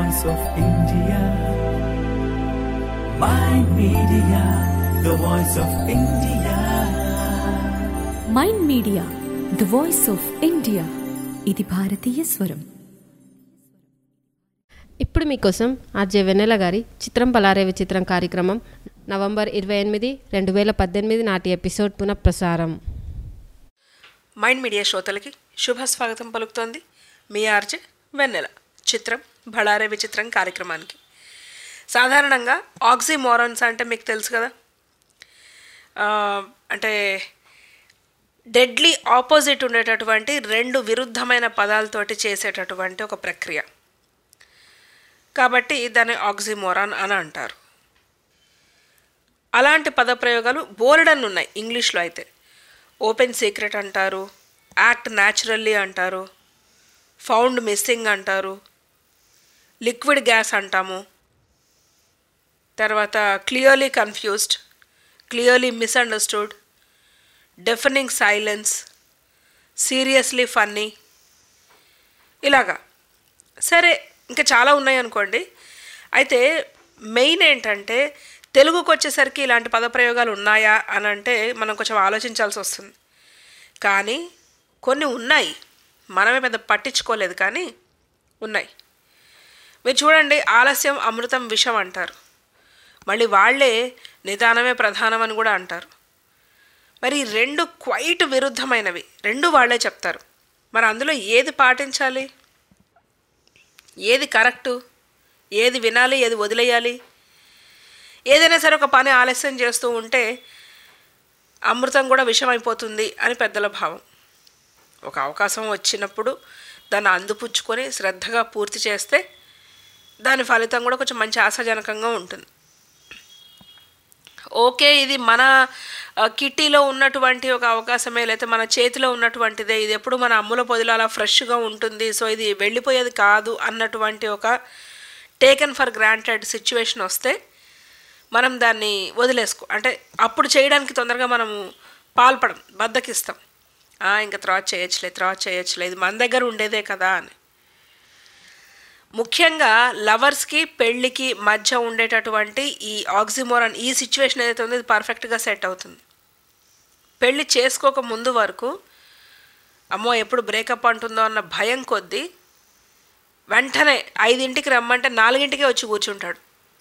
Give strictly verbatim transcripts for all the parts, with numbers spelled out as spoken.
voice of India. Mind Media, the voice of India. Mind media the voice of India. ఇది భారతీయ స్వరం. ఇప్పుడు మీకోసం ఆర్జే వెన్నెల గారి చిత్రం బలారే విచిత్రం కార్యక్రమం నవంబర్ ఇరవై ఎనిమిది రెండు వేల పద్దెనిమిది నాటి ఎపిసోడ్ పునఃప్రసారం. మైండ్ మీడియా శ్రోతలకి శుభ స్వాగతం పలుకుతోంది మీ ఆర్జే వెన్నెల. చిత్రం బలారే విచిత్రం కార్యక్రమానికి. సాధారణంగా ఆక్సిమోరాన్స్ అంటే మీకు తెలుసు కదా, అంటే డెడ్లీ ఆపోజిట్ ఉండేటటువంటి రెండు విరుద్ధమైన పదాలతోటి చేసేటటువంటి ఒక ప్రక్రియ, కాబట్టి దాన్ని ఆక్సిమోరాన్ అని అంటారు. అలాంటి పదప్రయోగాలు బోలెడన్ని ఉన్నాయి ఇంగ్లీష్లో. అయితే ఓపెన్ సీక్రెట్ అంటారు, యాక్ట్ న్యాచురల్లీ అంటారు, ఫౌండ్ మిస్సింగ్ అంటారు, లిక్విడ్ గ్యాస్ అంటాము, తర్వాత clearly confused, clearly misunderstood, deafening silence, seriously funny, ఇలాగా. సరే, ఇంకా చాలా ఉన్నాయి అనుకోండి. అయితే మెయిన్ ఏంటంటే తెలుగుకు వచ్చేసరికి ఇలాంటి పదప్రయోగాలు ఉన్నాయా అని అంటే మనం కొంచెం ఆలోచించాల్సి వస్తుంది. కానీ కొన్ని ఉన్నాయి, మనమే పెద్ద పట్టించుకోలేదు, కానీ ఉన్నాయి. మీరు చూడండి, ఆలస్యం అమృతం విషం అంటారు. మళ్ళీ వాళ్ళే నిదానమే ప్రధానం అని కూడా అంటారు. మరి రెండు క్వైట్ విరుద్ధమైనవి, రెండు వాళ్ళే చెప్తారు. మరి అందులో ఏది పాటించాలి, ఏది కరెక్టు, ఏది వినాలి, ఏది వదిలేయాలి? ఏదైనా సరే ఒక పని ఆలస్యం చేస్తూ ఉంటే అమృతం కూడా విషం అయిపోతుంది అని పెద్దల భావం. ఒక అవకాశం వచ్చినప్పుడు దాన్ని అందిపుచ్చుకొని శ్రద్ధగా పూర్తి చేస్తే దాని ఫలితం కూడా కొంచెం మంచి ఆశాజనకంగా ఉంటుంది. ఓకే, ఇది మన కిట్టీలో ఉన్నటువంటి ఒక అవకాశమే, లేకపోతే మన చేతిలో ఉన్నటువంటిదే, ఇది ఎప్పుడు మన అమ్ముల పొదిలో అలా ఫ్రెష్గా ఉంటుంది, సో ఇది వెళ్ళిపోయేది కాదు అన్నటువంటి ఒక టేకెన్ ఫర్ గ్రాంటెడ్ సిచ్యువేషన్ వస్తే మనం దాన్ని వదిలేసుకో, అంటే అప్పుడు చేయడానికి తొందరగా మనము పాల్పడం, బద్దకిస్తాం. ఇంకా తర్వాత చేయొచ్చులే తర్వాత చేయొచ్చులే ఇది మన దగ్గర ఉండేదే కదా అని. ముఖ్యంగా లవర్స్కి పెళ్ళికి మధ్య ఉండేటటువంటి ఈ ఆక్సిమోరాన్, ఈ సిచ్యువేషన్ ఏదైతే ఉందో ఇది పర్ఫెక్ట్గా సెట్ అవుతుంది. పెళ్ళి చేసుకోక ముందు వరకు అమ్మో ఎప్పుడు బ్రేకప్ అంటుందో అన్న భయం కొద్దీ వెంటనే ఐదింటికి రమ్మంటే నాలుగింటికే వచ్చి కూర్చుంటాడు.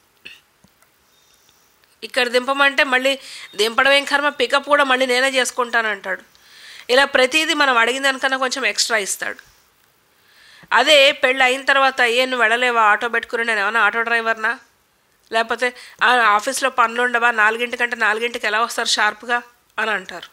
ఇక్కడ దింపమంటే మళ్ళీ దింపడం ఏం కర్మ, పికప్ కూడా మళ్ళీ నేనే చేసుకుంటానంటాడు. ఇలా ప్రతిదీ మనం అడిగిన దానికన్నా కొంచెం ఎక్స్ట్రా ఇస్తాడు. అదే పెళ్ళి అయిన తర్వాత ఏ నువ్వు వెళ్ళలేవా ఆటో పెట్టుకుని, నేను ఏమన్నా ఆటో డ్రైవర్నా, లేకపోతే ఆఫీస్లో పనులు ఉండవా, నాలుగింటికంటే నాలుగింటికి ఎలా వస్తారు షార్ప్గా అని అంటారు.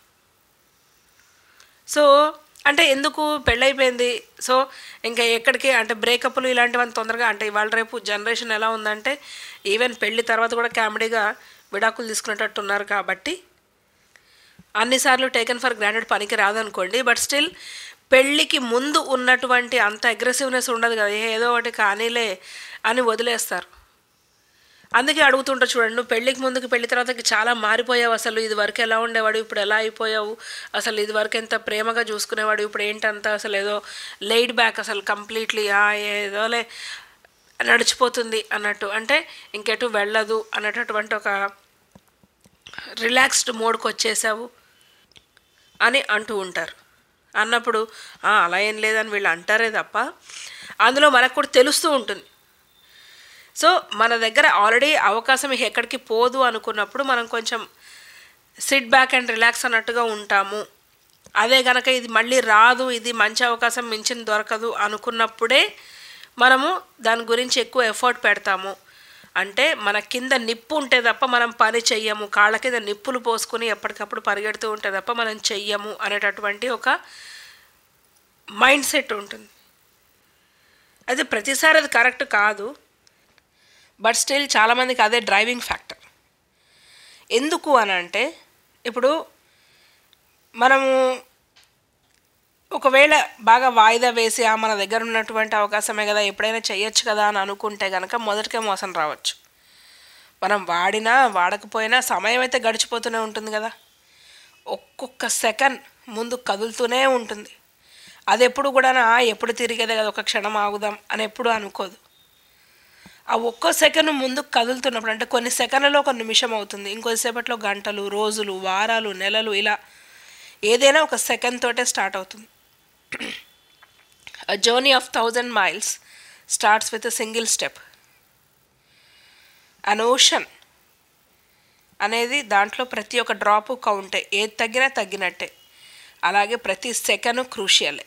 సో అంటే ఎందుకు పెళ్ళైపోయింది, సో ఇంకా ఎక్కడికి అంటే బ్రేకప్లు ఇలాంటివన్నీ తొందరగా, అంటే ఇవాళ రేపు జనరేషన్ ఎలా ఉందంటే ఈవెన్ పెళ్ళి తర్వాత కూడా కామెడీగా విడాకులు తీసుకునేటట్టు ఉన్నారు. కాబట్టి అన్నిసార్లు టేకెన్ ఫర్ గ్రాంటెడ్ పనికి రాదనుకోండి, బట్ స్టిల్ పెళ్ళికి ముందు ఉన్నటువంటి అంత అగ్రెసివ్నెస్ ఉండదు కదా, ఏదో ఒకటి కానీలే అని వదిలేస్తారు. అందుకే అడుగుతుంటారు చూడండి, నువ్వు పెళ్ళికి ముందుకు పెళ్లి తర్వాతకి చాలా మారిపోయావు, అసలు ఇది వరకు ఎలా ఉండేవాడు ఇప్పుడు ఎలా అయిపోయావు, అసలు ఇది వరకు ఎంత ప్రేమగా చూసుకునేవాడు ఇప్పుడు ఏంటంత అసలు ఏదో లైడ్ బ్యాక్, అసలు కంప్లీట్లీ ఏదోలే నడిచిపోతుంది అన్నట్టు, అంటే ఇంకెటు వెళ్ళదు అన్నటువంటి ఒక రిలాక్స్డ్ మోడ్కి వచ్చేసావు అని అంటూ ఉంటారు. అన్నప్పుడు అలా ఏం లేదని వీళ్ళు అంటారే తప్ప అందులో మనకు కూడా తెలుస్తూ ఉంటుంది. సో మన దగ్గర ఆల్రెడీ అవకాశం ఎక్కడికి పోదు అనుకున్నప్పుడు మనం కొంచెం సిట్ బ్యాక్ అండ్ రిలాక్స్ అన్నట్టుగా ఉంటాము. అదే కనుక ఇది మళ్ళీ రాదు, ఇది మంచి అవకాశం మించింది దొరకదు అనుకున్నప్పుడే మనము దాని గురించి ఎక్కువ ఎఫర్ట్ పెడతాము. అంటే మన కింద నిప్పు ఉంటే తప్ప మనం పని చెయ్యము, కాళ్ళ కింద నిప్పులు పోసుకొని ఎప్పటికప్పుడు పరిగెడుతూ ఉంటే తప్ప మనం చెయ్యము అనేటటువంటి ఒక మైండ్ సెట్ ఉంటుంది. అయితే ప్రతిసారి అది కరెక్ట్ కాదు, బట్ స్టిల్ చాలామందికి అదే డ్రైవింగ్ ఫ్యాక్టర్. ఎందుకు అని అంటే ఇప్పుడు మనము ఒకవేళ బాగా వాయిదా వేసి మన దగ్గర ఉన్నటువంటి అవకాశమే కదా ఎప్పుడైనా చేయొచ్చు కదా అని అనుకుంటే కనుక మొదటికే మోసం రావచ్చు. మనం వాడినా వాడకపోయినా సమయం అయితే గడిచిపోతూనే ఉంటుంది కదా, ఒక్కొక్క సెకండ్ ముందు కదులుతూనే ఉంటుంది. అది ఎప్పుడు కూడా ఎప్పుడు తిరిగేదే కదా, ఒక క్షణం ఆగుదాం అని ఎప్పుడు అనుకోదు. ఆ ఒక్కో సెకండ్ ముందు కదులుతున్నప్పుడు, అంటే కొన్ని సెకండ్లలో ఒక నిమిషం అవుతుంది, ఇంకొద్దిసేపట్లో గంటలు, రోజులు, వారాలు, నెలలు, ఇలా ఏదైనా ఒక సెకండ్ తోటే స్టార్ట్ అవుతుంది. A journey of thousand miles starts with a single step. An ocean అనేది దాంట్లో ప్రతి ఒక్క డ్రాపు కౌంటే, ఏది తగ్గినా తగ్గినట్టే. అలాగే ప్రతి సెకండ్ క్రూషియలే.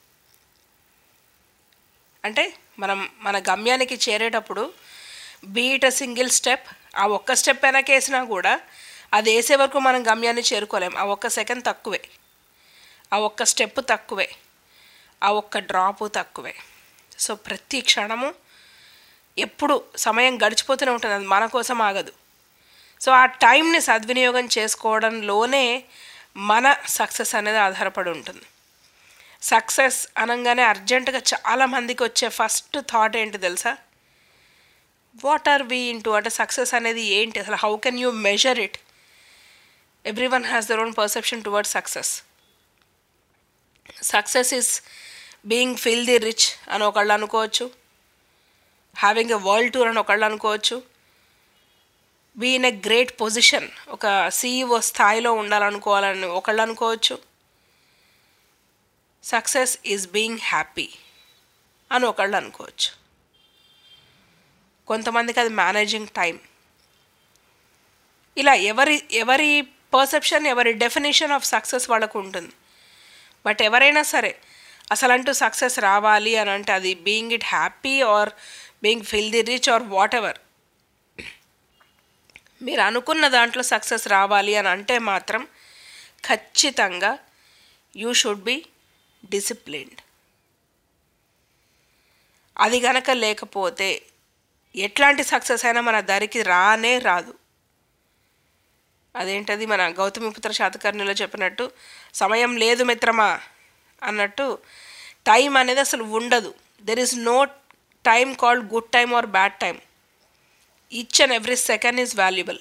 అంటే మనం మన గమ్యానికి చేరేటప్పుడు బీట్ అ సింగిల్ స్టెప్, ఆ ఒక్క స్టెప్ వెనకేసినా కూడా అది వేసే వరకు మనం గమ్యాన్ని చేరుకోలేం. ఆ ఒక్క సెకండ్ తక్కువే, ఆ ఒక్క స్టెప్ తక్కువే, ఆ ఒక్క డ్రాపు తక్కువే. సో ప్రతి క్షణము ఎప్పుడు సమయం గడిచిపోతూనే ఉంటుంది, అది మన కోసం ఆగదు. సో ఆ టైంని సద్వినియోగం చేసుకోవడంలోనే మన సక్సెస్ అనేది ఆధారపడి ఉంటుంది. సక్సెస్ అనగానే అర్జెంటుగా చాలామందికి వచ్చే ఫస్ట్ థాట్ ఏంటి తెలుసా? వాట్ ఆర్ వీ ఇంటూ, అంటే సక్సెస్ అనేది ఏంటి అసలు, how can you measure it? Everyone has their own perception towards success. Success is being filthy rich అని ఒకళ్ళు అనుకోవచ్చు, హ్యావింగ్ ఎ వరల్డ్ టూర్ అని ఒకళ్ళు అనుకోవచ్చు, be in a great position, ఒక సీఈఓ స్థాయిలో ఉండాలనుకోవాలని ఒకళ్ళు అనుకోవచ్చు. సక్సెస్ ఈజ్ బీయింగ్ హ్యాపీ అని ఒకళ్ళు అనుకోవచ్చు. కొంతమందికి అది మేనేజింగ్ టైం. ఇలా ఎవరి ఎవరి పర్సెప్షన్, ఎవరి డెఫినేషన్ ఆఫ్ సక్సెస్ వాళ్ళకు ఉంటుంది. బట్ ఎవరైనా సరే అసలంటూ సక్సెస్ రావాలి అని అంటే అది being it happy or being filthy rich or whatever, మీరు అనుకున్న దాంట్లో సక్సెస్ రావాలి అని అంటే మాత్రం ఖచ్చితంగా యూ షుడ్ బి డిసిప్లిన్డ్. అది గనక లేకపోతే ఎట్లాంటి సక్సెస్ అయినా మన దరికి రానే రాదు. అదేంటది మన గౌతమిపుత్ర శాతకర్ణిలో చెప్పినట్టు, సమయం లేదు మిత్రమా అన్నట్టు టైం అనేది అసలు ఉండదు. There is no time called good time or bad time. Each and every second is valuable.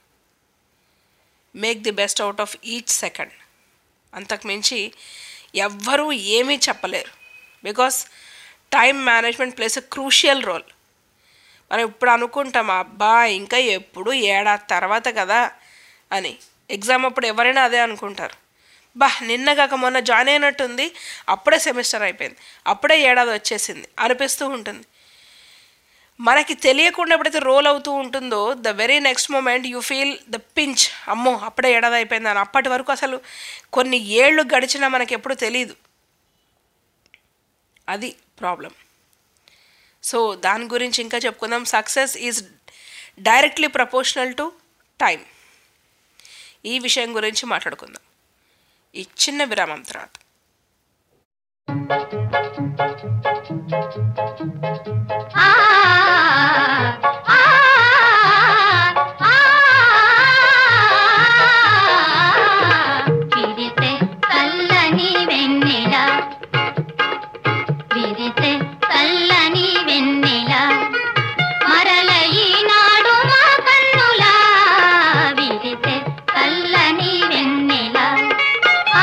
Make the best out of each second. అంతకుమించి ఎవ్వరూ ఏమీ చెప్పలేరు. Because time management plays a crucial role. మనం ఇప్పుడు అనుకుంటాం అబ్బా ఇంకా ఎప్పుడు ఏడాది తర్వాత కదా అని. ఎగ్జామ్ అప్పుడు ఎవరైనా అదే అనుకుంటారు, బా నిన్న కాక మొన్న జాయిన్ అయినట్టుంది, అప్పుడే సెమిస్టర్ అయిపోయింది, అప్పుడే ఏడాది వచ్చేసింది అనిపిస్తూ ఉంటుంది. మనకి తెలియకుండా ఎప్పుడైతే రోల్ అవుతూ ఉంటుందో the very next moment you feel the pinch, అమ్మో అప్పుడే ఏడాది అయిపోయింది అని. అప్పటి వరకు అసలు కొన్ని ఏళ్ళు గడిచినా మనకి ఎప్పుడు తెలియదు. అది ప్రాబ్లం. సో దాని గురించి ఇంకా చెప్పుకుందాం. Success is directly proportional to time. ఈ విషయం గురించి మాట్లాడుకుందాం ఈ చిన్న విరామం తర్వాత.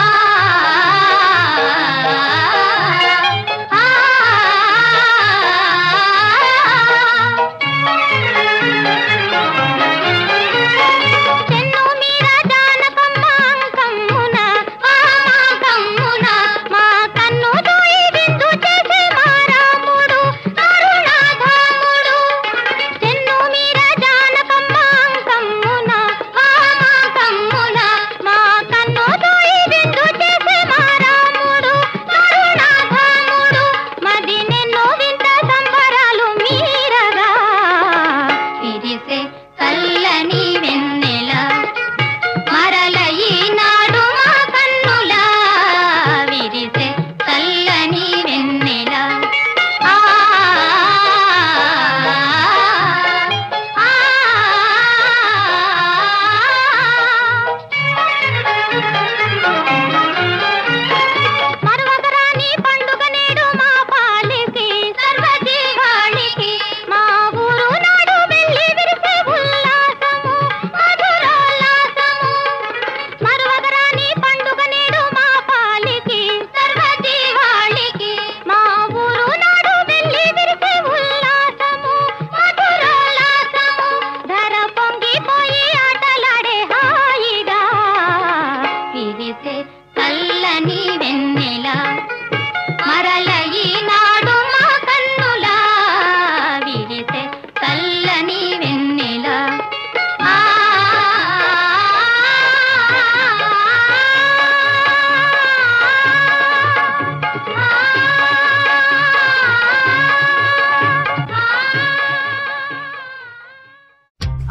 ఆ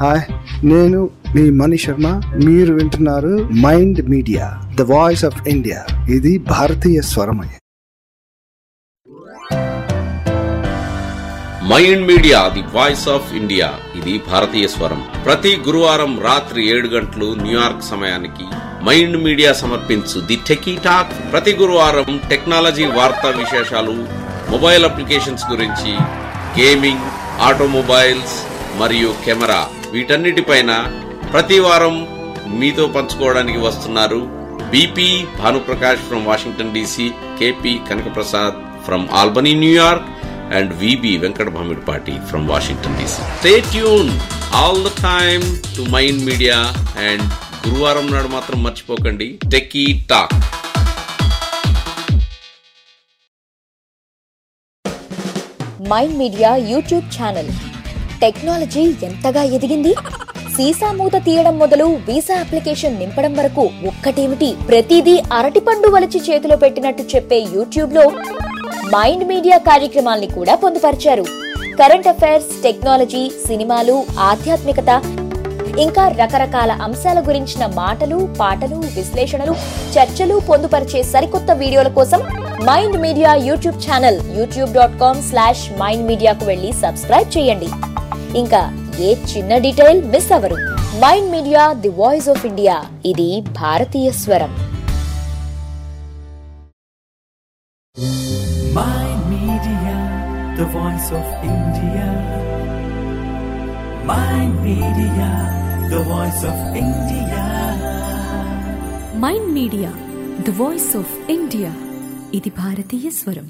హాయ్, నేను మీ మణి శర్మ. మీరు వింటున్నారు mind media, the voice of India. ఇది భారతీయ స్వరమయ. Mind media, the voice of India. ఇది భారతీయ స్వరం. ప్రతి గురువారం రాత్రి ఏడు గంటలు న్యూయార్క్ సమయానికి మైండ్ మీడియా సమర్పించు ది టెకీ టాక్. ప్రతి గురువారం టెక్నాలజీ వార్తా విశేషాలు, మొబైల్ అప్లికేషన్స్ గురించి, గేమింగ్, ఆటోమొబైల్స్ మరియు కెమెరా, వీటన్నిటిపైన ప్రతి వారం మీతో పంచుకోవడానికి వస్తున్నారు BP Bhanuprakash from Washington DC, KP Kanakaprasad from Albany New York, and V B Venkat Bhamidpati from Washington D C. Stay tuned all the time to Mind Media, and గురువారం నాడు మాత్రం మర్చిపోకండి techie talk. Mind Media YouTube channel. Technology ఎంతగా ఎదిగింది? సీసా మూత తీయడం మొదలు వీసా అప్లికేషన్ నింపడం వరకు ఒక్కటేమిటి, ప్రతిదీ అరటిపండు వలిచి చేతిలో పెట్టినట్టు చెప్పే యూట్యూబ్ లో మైండ్ మీడియా కార్యక్రమాల్ని కూడా పొందుపరిచారు. కరెంట్ అఫైర్స్, టెక్నాలజీ, సినిమాలు, ఆధ్యాత్మికత, ఇంకా రకరకాల అంశాల గురించిన మాటలు, పాటలు, విశ్లేషణలు, చర్చలు పొందుపరిచే సరికొత్త వీడియోల కోసం Mind Media YouTube channel YouTube dot com slash Mind మీడియాకు వెళ్లి సబ్స్క్రైబ్ చేయండి. ఇంకా ఏ చిన్న డీటెయిల్ మిస్ అవ్వరు. Mind media, the voice of India. ఇది భారతీయ స్వరం. Mind Media, the voice of India. Mind Media, the voice of India. Mind media, the voice of India. ఇది భారతీయ స్వరం.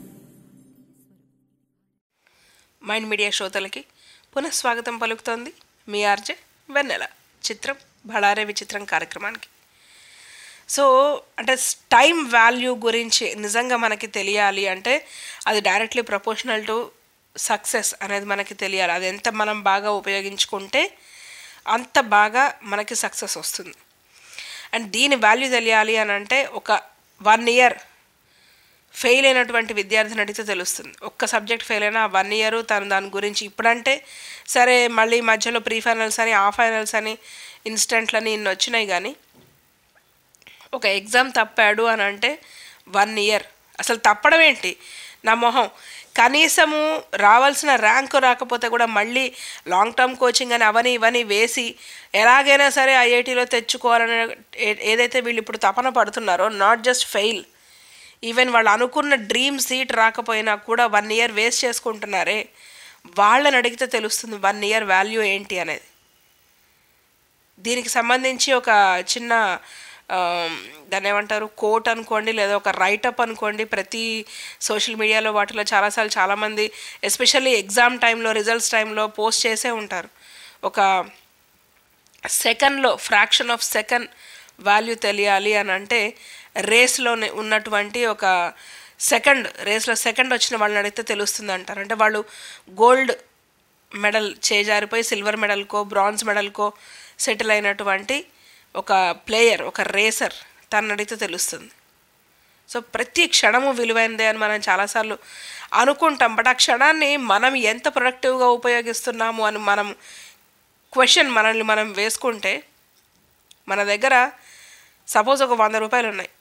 మైండ్ మీడియా శ్రోతలకి పునఃస్వాగతం పలుకుతోంది మీ ఆర్జే వెన్నెల. చిత్రం బళారే విచిత్రం కార్యక్రమానికి. సో అంటే టైం వాల్యూ గురించి నిజంగా మనకి తెలియాలి అంటే అది డైరెక్ట్లీ ప్రపోర్షనల్ టు సక్సెస్ అనేది మనకి తెలియాలి. అది ఎంత మనం బాగా ఉపయోగించుకుంటే అంత బాగా మనకి సక్సెస్ వస్తుంది. అండ్ దీని వాల్యూ తెలియాలి అని అంటే ఒక వన్ ఇయర్ ఫెయిల్ అయినటువంటి విద్యార్థిని అడిగితే తెలుస్తుంది. ఒక్క సబ్జెక్ట్ ఫెయిల్ అయినా వన్ ఇయర్ తను దాని గురించి ఇప్పుడంటే సరే మళ్ళీ మధ్యలో ప్రీ ఫైనల్స్ అని, ఆ ఫైనల్స్ అని, ఇన్స్టెంట్లని ఇన్ని వచ్చినాయి. కానీ ఒక ఎగ్జామ్ తప్పాడు అని అంటే వన్ ఇయర్ అసలు తప్పడం ఏంటి నా మొహం, కనీసము రావాల్సిన ర్యాంకు రాకపోతే కూడా మళ్ళీ లాంగ్ టర్మ్ కోచింగ్ అని అవని ఇవని వేసి ఎలాగైనా సరే ఐఐటీలో తెచ్చుకోవాలని ఏదైతే వీళ్ళు ఇప్పుడు తపన పడుతున్నారో, నాట్ జస్ట్ ఫెయిల్, ఈవెన్ వాళ్ళు అనుకున్న డ్రీమ్ సీట్ రాకపోయినా కూడా వన్ ఇయర్ వేస్ట్ చేసుకుంటున్నారే, వాళ్ళని అడిగితే తెలుస్తుంది వన్ ఇయర్ వాల్యూ ఏంటి అనేది. దీనికి సంబంధించి ఒక చిన్న దాన్ని ఏమంటారు కోట్ అనుకోండి, లేదా ఒక రైటప్ అనుకోండి, ప్రతి సోషల్ మీడియాలో వాటిలో చాలాసార్లు చాలామంది ఎస్పెషల్లీ ఎగ్జామ్ టైంలో, రిజల్ట్స్ టైంలో పోస్ట్ చేసే ఉంటారు. ఒక సెకండ్లో, ఫ్రాక్షన్ ఆఫ్ సెకండ్ వాల్యూ తెలియాలి అని అంటే రేస్లో ఉన్నటువంటి ఒక సెకండ్, రేస్లో సెకండ్ వచ్చిన వాళ్ళని అడిగితే తెలుస్తుంది అంటారు. అంటే వాళ్ళు గోల్డ్ మెడల్ చేజారిపోయి సిల్వర్ మెడల్కో బ్రాంజ్ మెడల్కో సెటిల్ అయినటువంటి ఒక ప్లేయర్, ఒక రేసర్, తను అడిగితే తెలుస్తుంది. సో ప్రతి క్షణము విలువైనదే అని మనం చాలాసార్లు అనుకుంటాం. బట్ ఆ క్షణాన్ని మనం ఎంత ప్రొడక్టివ్గా ఉపయోగిస్తున్నాము అని మనం క్వశ్చన్ మనల్ని మనం వేసుకుంటే, మన దగ్గర సపోజ్ ఒక వంద రూపాయలు ఉన్నాయి,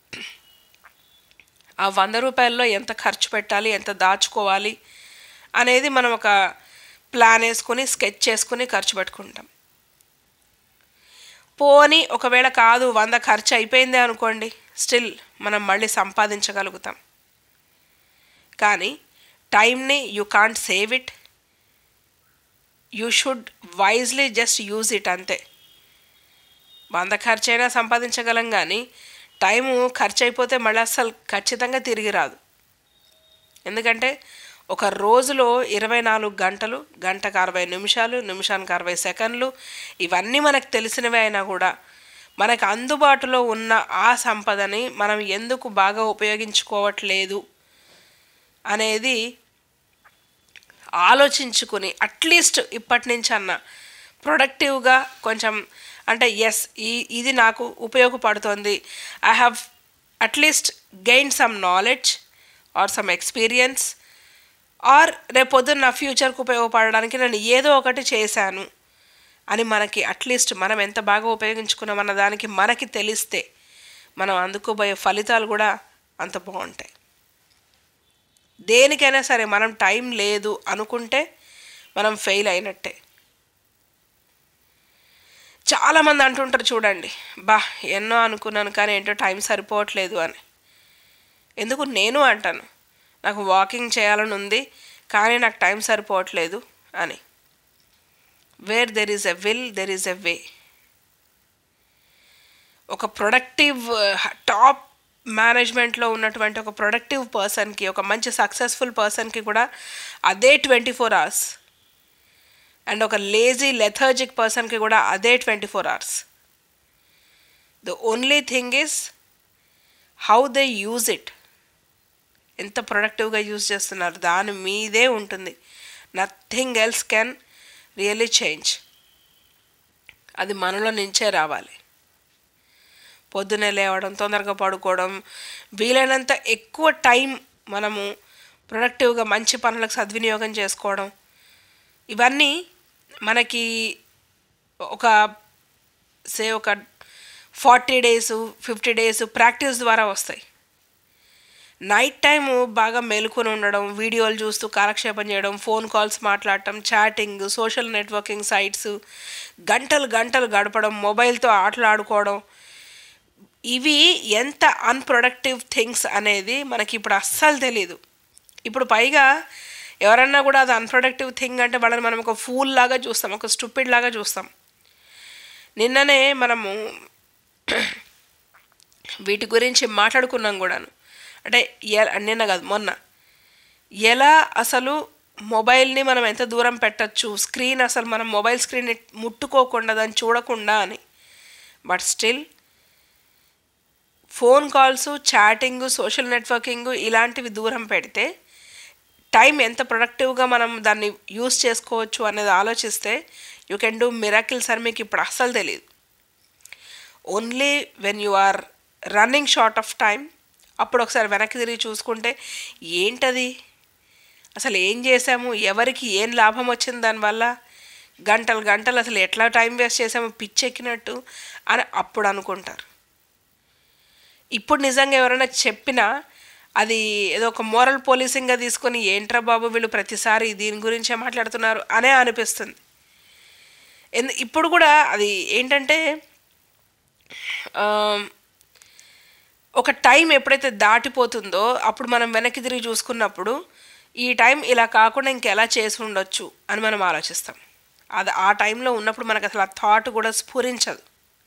ఆ వంద రూపాయల్లో ఎంత ఖర్చు పెట్టాలి, ఎంత దాచుకోవాలి అనేది మనం ఒక ప్లాన్ వేసుకొని స్కెచ్ చేసుకుని ఖర్చు పెట్టుకుంటాం. పోని ఒకవేళ కాదు వంద ఖర్చు అయిపోయిందే అనుకోండి, స్టిల్ మనం మళ్ళీ సంపాదించగలుగుతాం. కానీ టైంని you can't save it, you should wisely just use it అంతే. వంద ఖర్చు అయినా సంపాదించగలం, కానీ టైము ఖర్చు అయిపోతే మళ్ళీ అసలు ఖచ్చితంగా తిరిగి రాదు. ఎందుకంటే ఒక రోజులో ఇరవై నాలుగు గంటలు, గంటకు అరవై నిమిషాలు, నిమిషానికి అరవై సెకండ్లు, ఇవన్నీ మనకు తెలిసినవే అయినా కూడా మనకు అందుబాటులో ఉన్న ఆ సంపదని మనం ఎందుకు బాగా ఉపయోగించుకోవట్లేదు అనేది ఆలోచించుకుని అట్లీస్ట్ ఇప్పటి నుంచి అన్న ప్రొడక్టివ్గా కొంచెం అంటే ఎస్ ఈ ఇది నాకు ఉపయోగపడుతుంది, I have at least gain some knowledge or some experience, or రేపొద్దున నా ఫ్యూచర్కి ఉపయోగపడడానికి నేను ఏదో ఒకటి చేశాను అని మనకి అట్లీస్ట్ మనం ఎంత బాగా ఉపయోగించుకున్నామన్న దానికి మనకి తెలిస్తే మనం అందుకోబోయే ఫలితాలు కూడా అంత బాగుంటాయి. దేనికైనా సరే మనం టైం లేదు అనుకుంటే మనం ఫెయిల్ అయినట్టే. చాలామంది అంటుంటారు చూడండి, బా ఎన్నో అనుకున్నాను కానీ ఏంటో టైం సరిపోవట్లేదు అని. ఎందుకు నేను అంటాను, నాకు వాకింగ్ చేయాలని ఉంది కానీ నాకు టైం సరిపోవట్లేదు అని. Where there is a will there is a way. ఒక ప్రొడక్టివ్ టాప్ మేనేజ్మెంట్లో ఉన్నటువంటి ఒక ప్రొడక్టివ్ పర్సన్కి, ఒక మంచి సక్సెస్ఫుల్ పర్సన్కి కూడా అదే ట్వంటీ ఫోర్ అవర్స్ అండ్ ఒక లేజీ లెథర్జిక్ పర్సన్కి కూడా అదే twenty four hours. The only thing is how they use it. ఎంత ప్రొడక్టివ్గా యూజ్ చేస్తున్నారు దాని మీదే ఉంటుంది. Nothing else can really change. అది మనలో నుంచే రావాలి. పొద్దున్నే లేవడం, తొందరగా పడుకోవడం, వీలైనంత ఎక్కువ టైం మనము ప్రొడక్టివ్గా మంచి పనులకు సద్వినియోగం చేసుకోవడం, ఇవన్నీ మనకి ఒక సే ఒక forty days fifty days practice ద్వారా వస్తాయి. నైట్ టైము బాగా మేలుకొని ఉండడం, వీడియోలు చూస్తూ కాలక్షేపం చేయడం, ఫోన్ కాల్స్ మాట్లాడటం, చాటింగ్, సోషల్ నెట్వర్కింగ్ సైట్స్ గంటలు గంటలు గడపడం, మొబైల్తో ఆటలు ఆడుకోవడం, ఇవి ఎంత అన్ప్రొడక్టివ్ థింగ్స్ అనేది మనకి ఇప్పుడు అస్సలు తెలీదు. ఇప్పుడు పైగా ఎవరన్నా కూడా అది అన్ప్రొడక్టివ్ థింగ్ అంటే వాళ్ళని మనం ఒక ఫూల్ లాగా చూస్తాం, ఒక స్టూపిడ్ లాగా చూస్తాం. నిన్ననే మనము వీటి గురించి మాట్లాడుకున్నాం కూడాను. అంటే నిన్న కాదు మొన్న, ఎలా అసలు మొబైల్ని మనం ఎంత దూరం పెట్టచ్చు, స్క్రీన్ అసలు మనం మొబైల్ స్క్రీన్ని ముట్టుకోకుండా దాన్ని చూడకుండా అని. But still phone calls, chatting, social networking ఇలాంటివి దూరం పెడితే టైం ఎంత ప్రొడక్టివ్గా మనం దాన్ని యూస్ చేసుకోవచ్చు అనేది ఆలోచిస్తే యూ కెన్ డూ మిరాకిల్స్ అని మీకు ఇప్పుడు అస్సలు తెలియదు. Only when you are running short of time అప్పుడు ఒకసారి వెనక్కి తిరిగి చూసుకుంటే ఏంటది, అసలు ఏం చేసాము, ఎవరికి ఏం లాభం వచ్చింది దానివల్ల, గంటలు గంటలు అసలు ఎట్లా టైం వేస్ట్ చేసాము పిచ్చెక్కినట్టు అని అప్పుడు అనుకుంటారు. ఇప్పుడు నిజంగా ఎవరైనా చెప్పినా అది ఏదో ఒక మోరల్ పోలీసింగ్గా తీసుకొని ఏంట్రా బాబు వీళ్ళు ప్రతిసారి దీని గురించే మాట్లాడుతున్నారు అనే అనిపిస్తుంది. ఎందు ఇప్పుడు కూడా అది ఏంటంటే ఒక టైం ఎప్పుడైతే దాటిపోతుందో అప్పుడు మనం వెనక్కి తిరిగి చూసుకున్నప్పుడు ఈ టైం ఇలా కాకుండా ఇంకెలా చేసి ఉండొచ్చు అని మనం ఆలోచిస్తాం. అది ఆ టైంలో ఉన్నప్పుడు మనకు అసలు ఆ థాట్ కూడా స్ఫురించదు.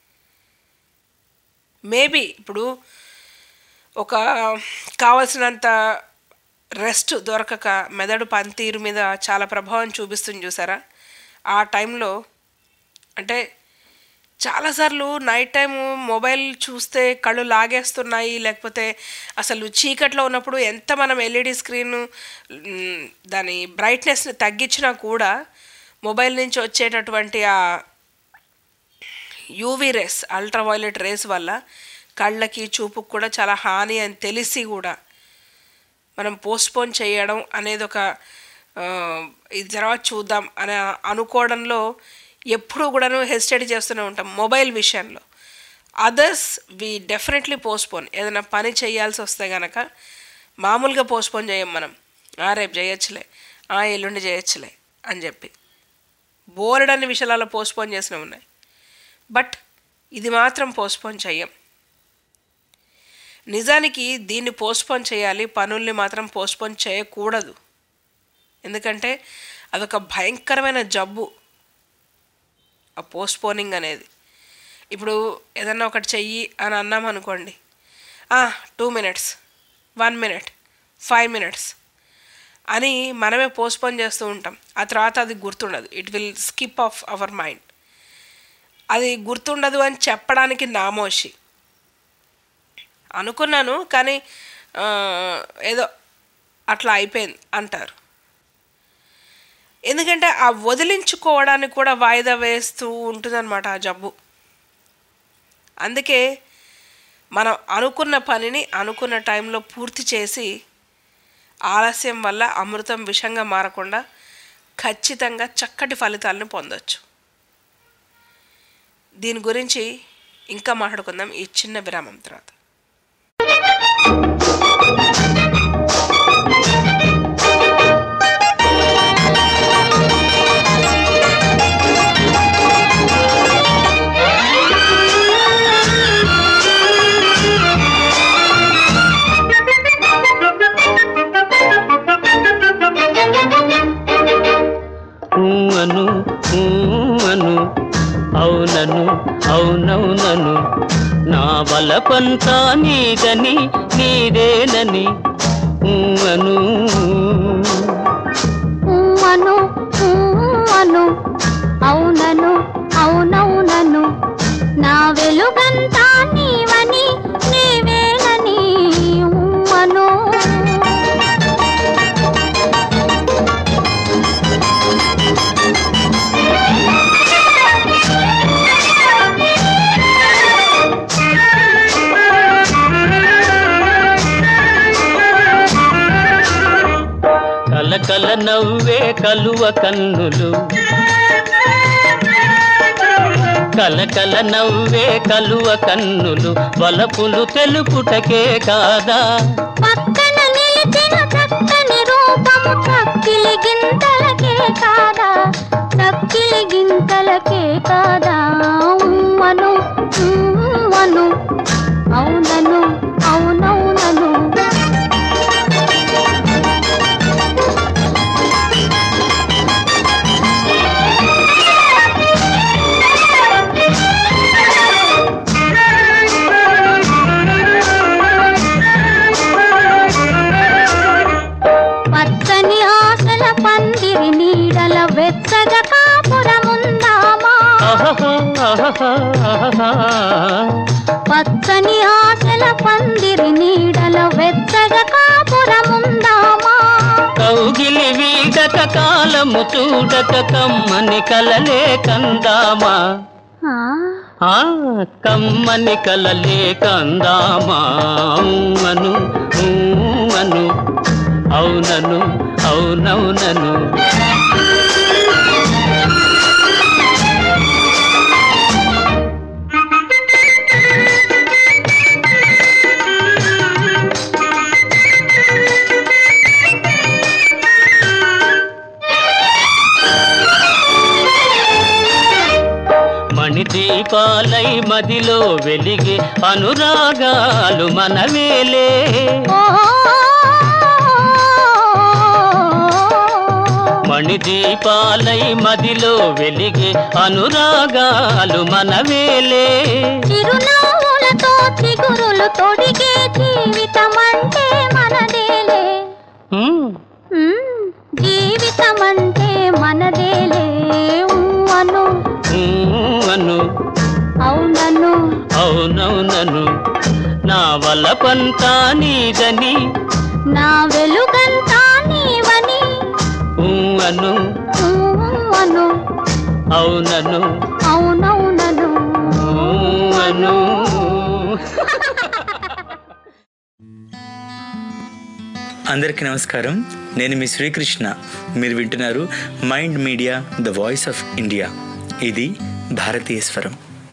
మేబీ ఇప్పుడు ఒక కావలసినంత రెస్ట్ దొరకక మెదడు పనితీరు మీద చాలా ప్రభావం చూపిస్తుంది చూసారా. ఆ టైంలో అంటే చాలాసార్లు నైట్ టైము మొబైల్ చూస్తే కళ్ళు లాగేస్తున్నాయి, లేకపోతే అసలు చీకట్లో ఉన్నప్పుడు ఎంత మనం ఎల్ఈడి స్క్రీన్ దాని బ్రైట్నెస్ని తగ్గించినా కూడా మొబైల్ నుంచి వచ్చేటటువంటి ఆ యూవీ రేస్, అల్ట్రావైలెట్ రేస్ వల్ల కళ్ళకి చూపుకు కూడా చాలా హాని అని తెలిసి కూడా మనం పోస్ట్పోన్ చేయడం అనేది ఒక ఇది తర్వాత చూద్దాం అని అనుకోవడంలో ఎప్పుడూ కూడాను హెసిటేట్ చేస్తూనే ఉంటాం మొబైల్ విషయంలో. Others we definitely postpone. ఏదైనా పని చేయాల్సి వస్తే కనుక మామూలుగా పోస్ట్పోన్ చేయం మనం, రేపు చేయొచ్చులే, ఎల్లుండి చేయొచ్చులే అని చెప్పి బోలెడన్ని విషయాలలో పోస్ట్పోన్ చేసినవి ఉన్నాయి. బట్ ఇది మాత్రం పోస్ట్పోన్ చెయ్యం. నిజానికి దీన్ని పోస్ట్పోన్ చేయాలి, పనుల్ని మాత్రం పోస్ట్పోన్ చేయకూడదు. ఎందుకంటే అదొక భయంకరమైన జబ్బు ఆ పోస్ట్పోనింగ్ అనేది. ఇప్పుడు ఏదన్నా ఒకటి చెయ్యి అని అన్నాం అనుకోండి, two minutes one minute five minutes అని మనమే పోస్ట్పోన్ చేస్తూ ఉంటాం. ఆ తర్వాత అది గుర్తుండదు, it will skip off our mind. అది గుర్తుండదు అని చెప్పడానికి నామోషి అనుకున్నాను కానీ ఏదో అట్లా అయిపోయింది అంటారు. ఎందుకంటే ఆ వదిలించుకోవడానికి కూడా వాయిదా వేస్తూ ఉంటుందన్నమాట ఆ జబ్బు. అందుకే మనం అనుకున్న పనిని అనుకున్న టైంలో పూర్తి చేసి ఆలస్యం వల్ల అమృతం విషంగా మారకుండా ఖచ్చితంగా చక్కటి ఫలితాలను పొందొచ్చు. దీని గురించి ఇంకా మాట్లాడుకుందాం ఈ చిన్న విరామం తర్వాత. అను అను అవునను అవునవునను నా బలపంతా నీదని నీదేనని అను అను అను అవునను అవునవునను నా వెలుగంతా నీవని నీవేనని అను. కలకల నవ్వే కలువ కన్నులు కలకల నవ్వే కలువ కన్నులు వలపులు తెలుపుటకే కాదా పక్కన నిలిచిన చక్కని రూపము చక్కిలి గింతలకే కాదా చక్కిలి గింతలకే కాదా ఉమ్మను ఉమ్మను అవునను అవునవునను. పచ్చని ఆశల పందిరి నీడల వెచ్చగ కాపురముందామా పచ్చని ఆశల పందిరి నీడల వెచ్చగ కాపురముందామా కౌగిలి వీడక కాలము చూడక కమ్మని కలలే కందామా ఆ కమ్మని కలలే కందామా అను అను అవునను అవునవునను. మణిదీపాలై మదిలో వెలిగే అనురాగాలు మనవేలే మణిదీపాలై మదిలో వెలిగే అనురాగాలు మనవేలే చిరునవ్వులతో చిగురులు తొడిగే జీవితమంటే మనదేలే జీవితమంటే మనదేలే అను అను అవునను అవునవునను నా వలపంతా నీదని నా వెలుగంతా నీవని అను అను అవునను అవునవునను అను. అందరికీ నమస్కారం. నేను మీ శ్రీకృష్ణ. మీరు వింటున్నారు mind media the voice of India. ఇది భారతీయ స్వరం.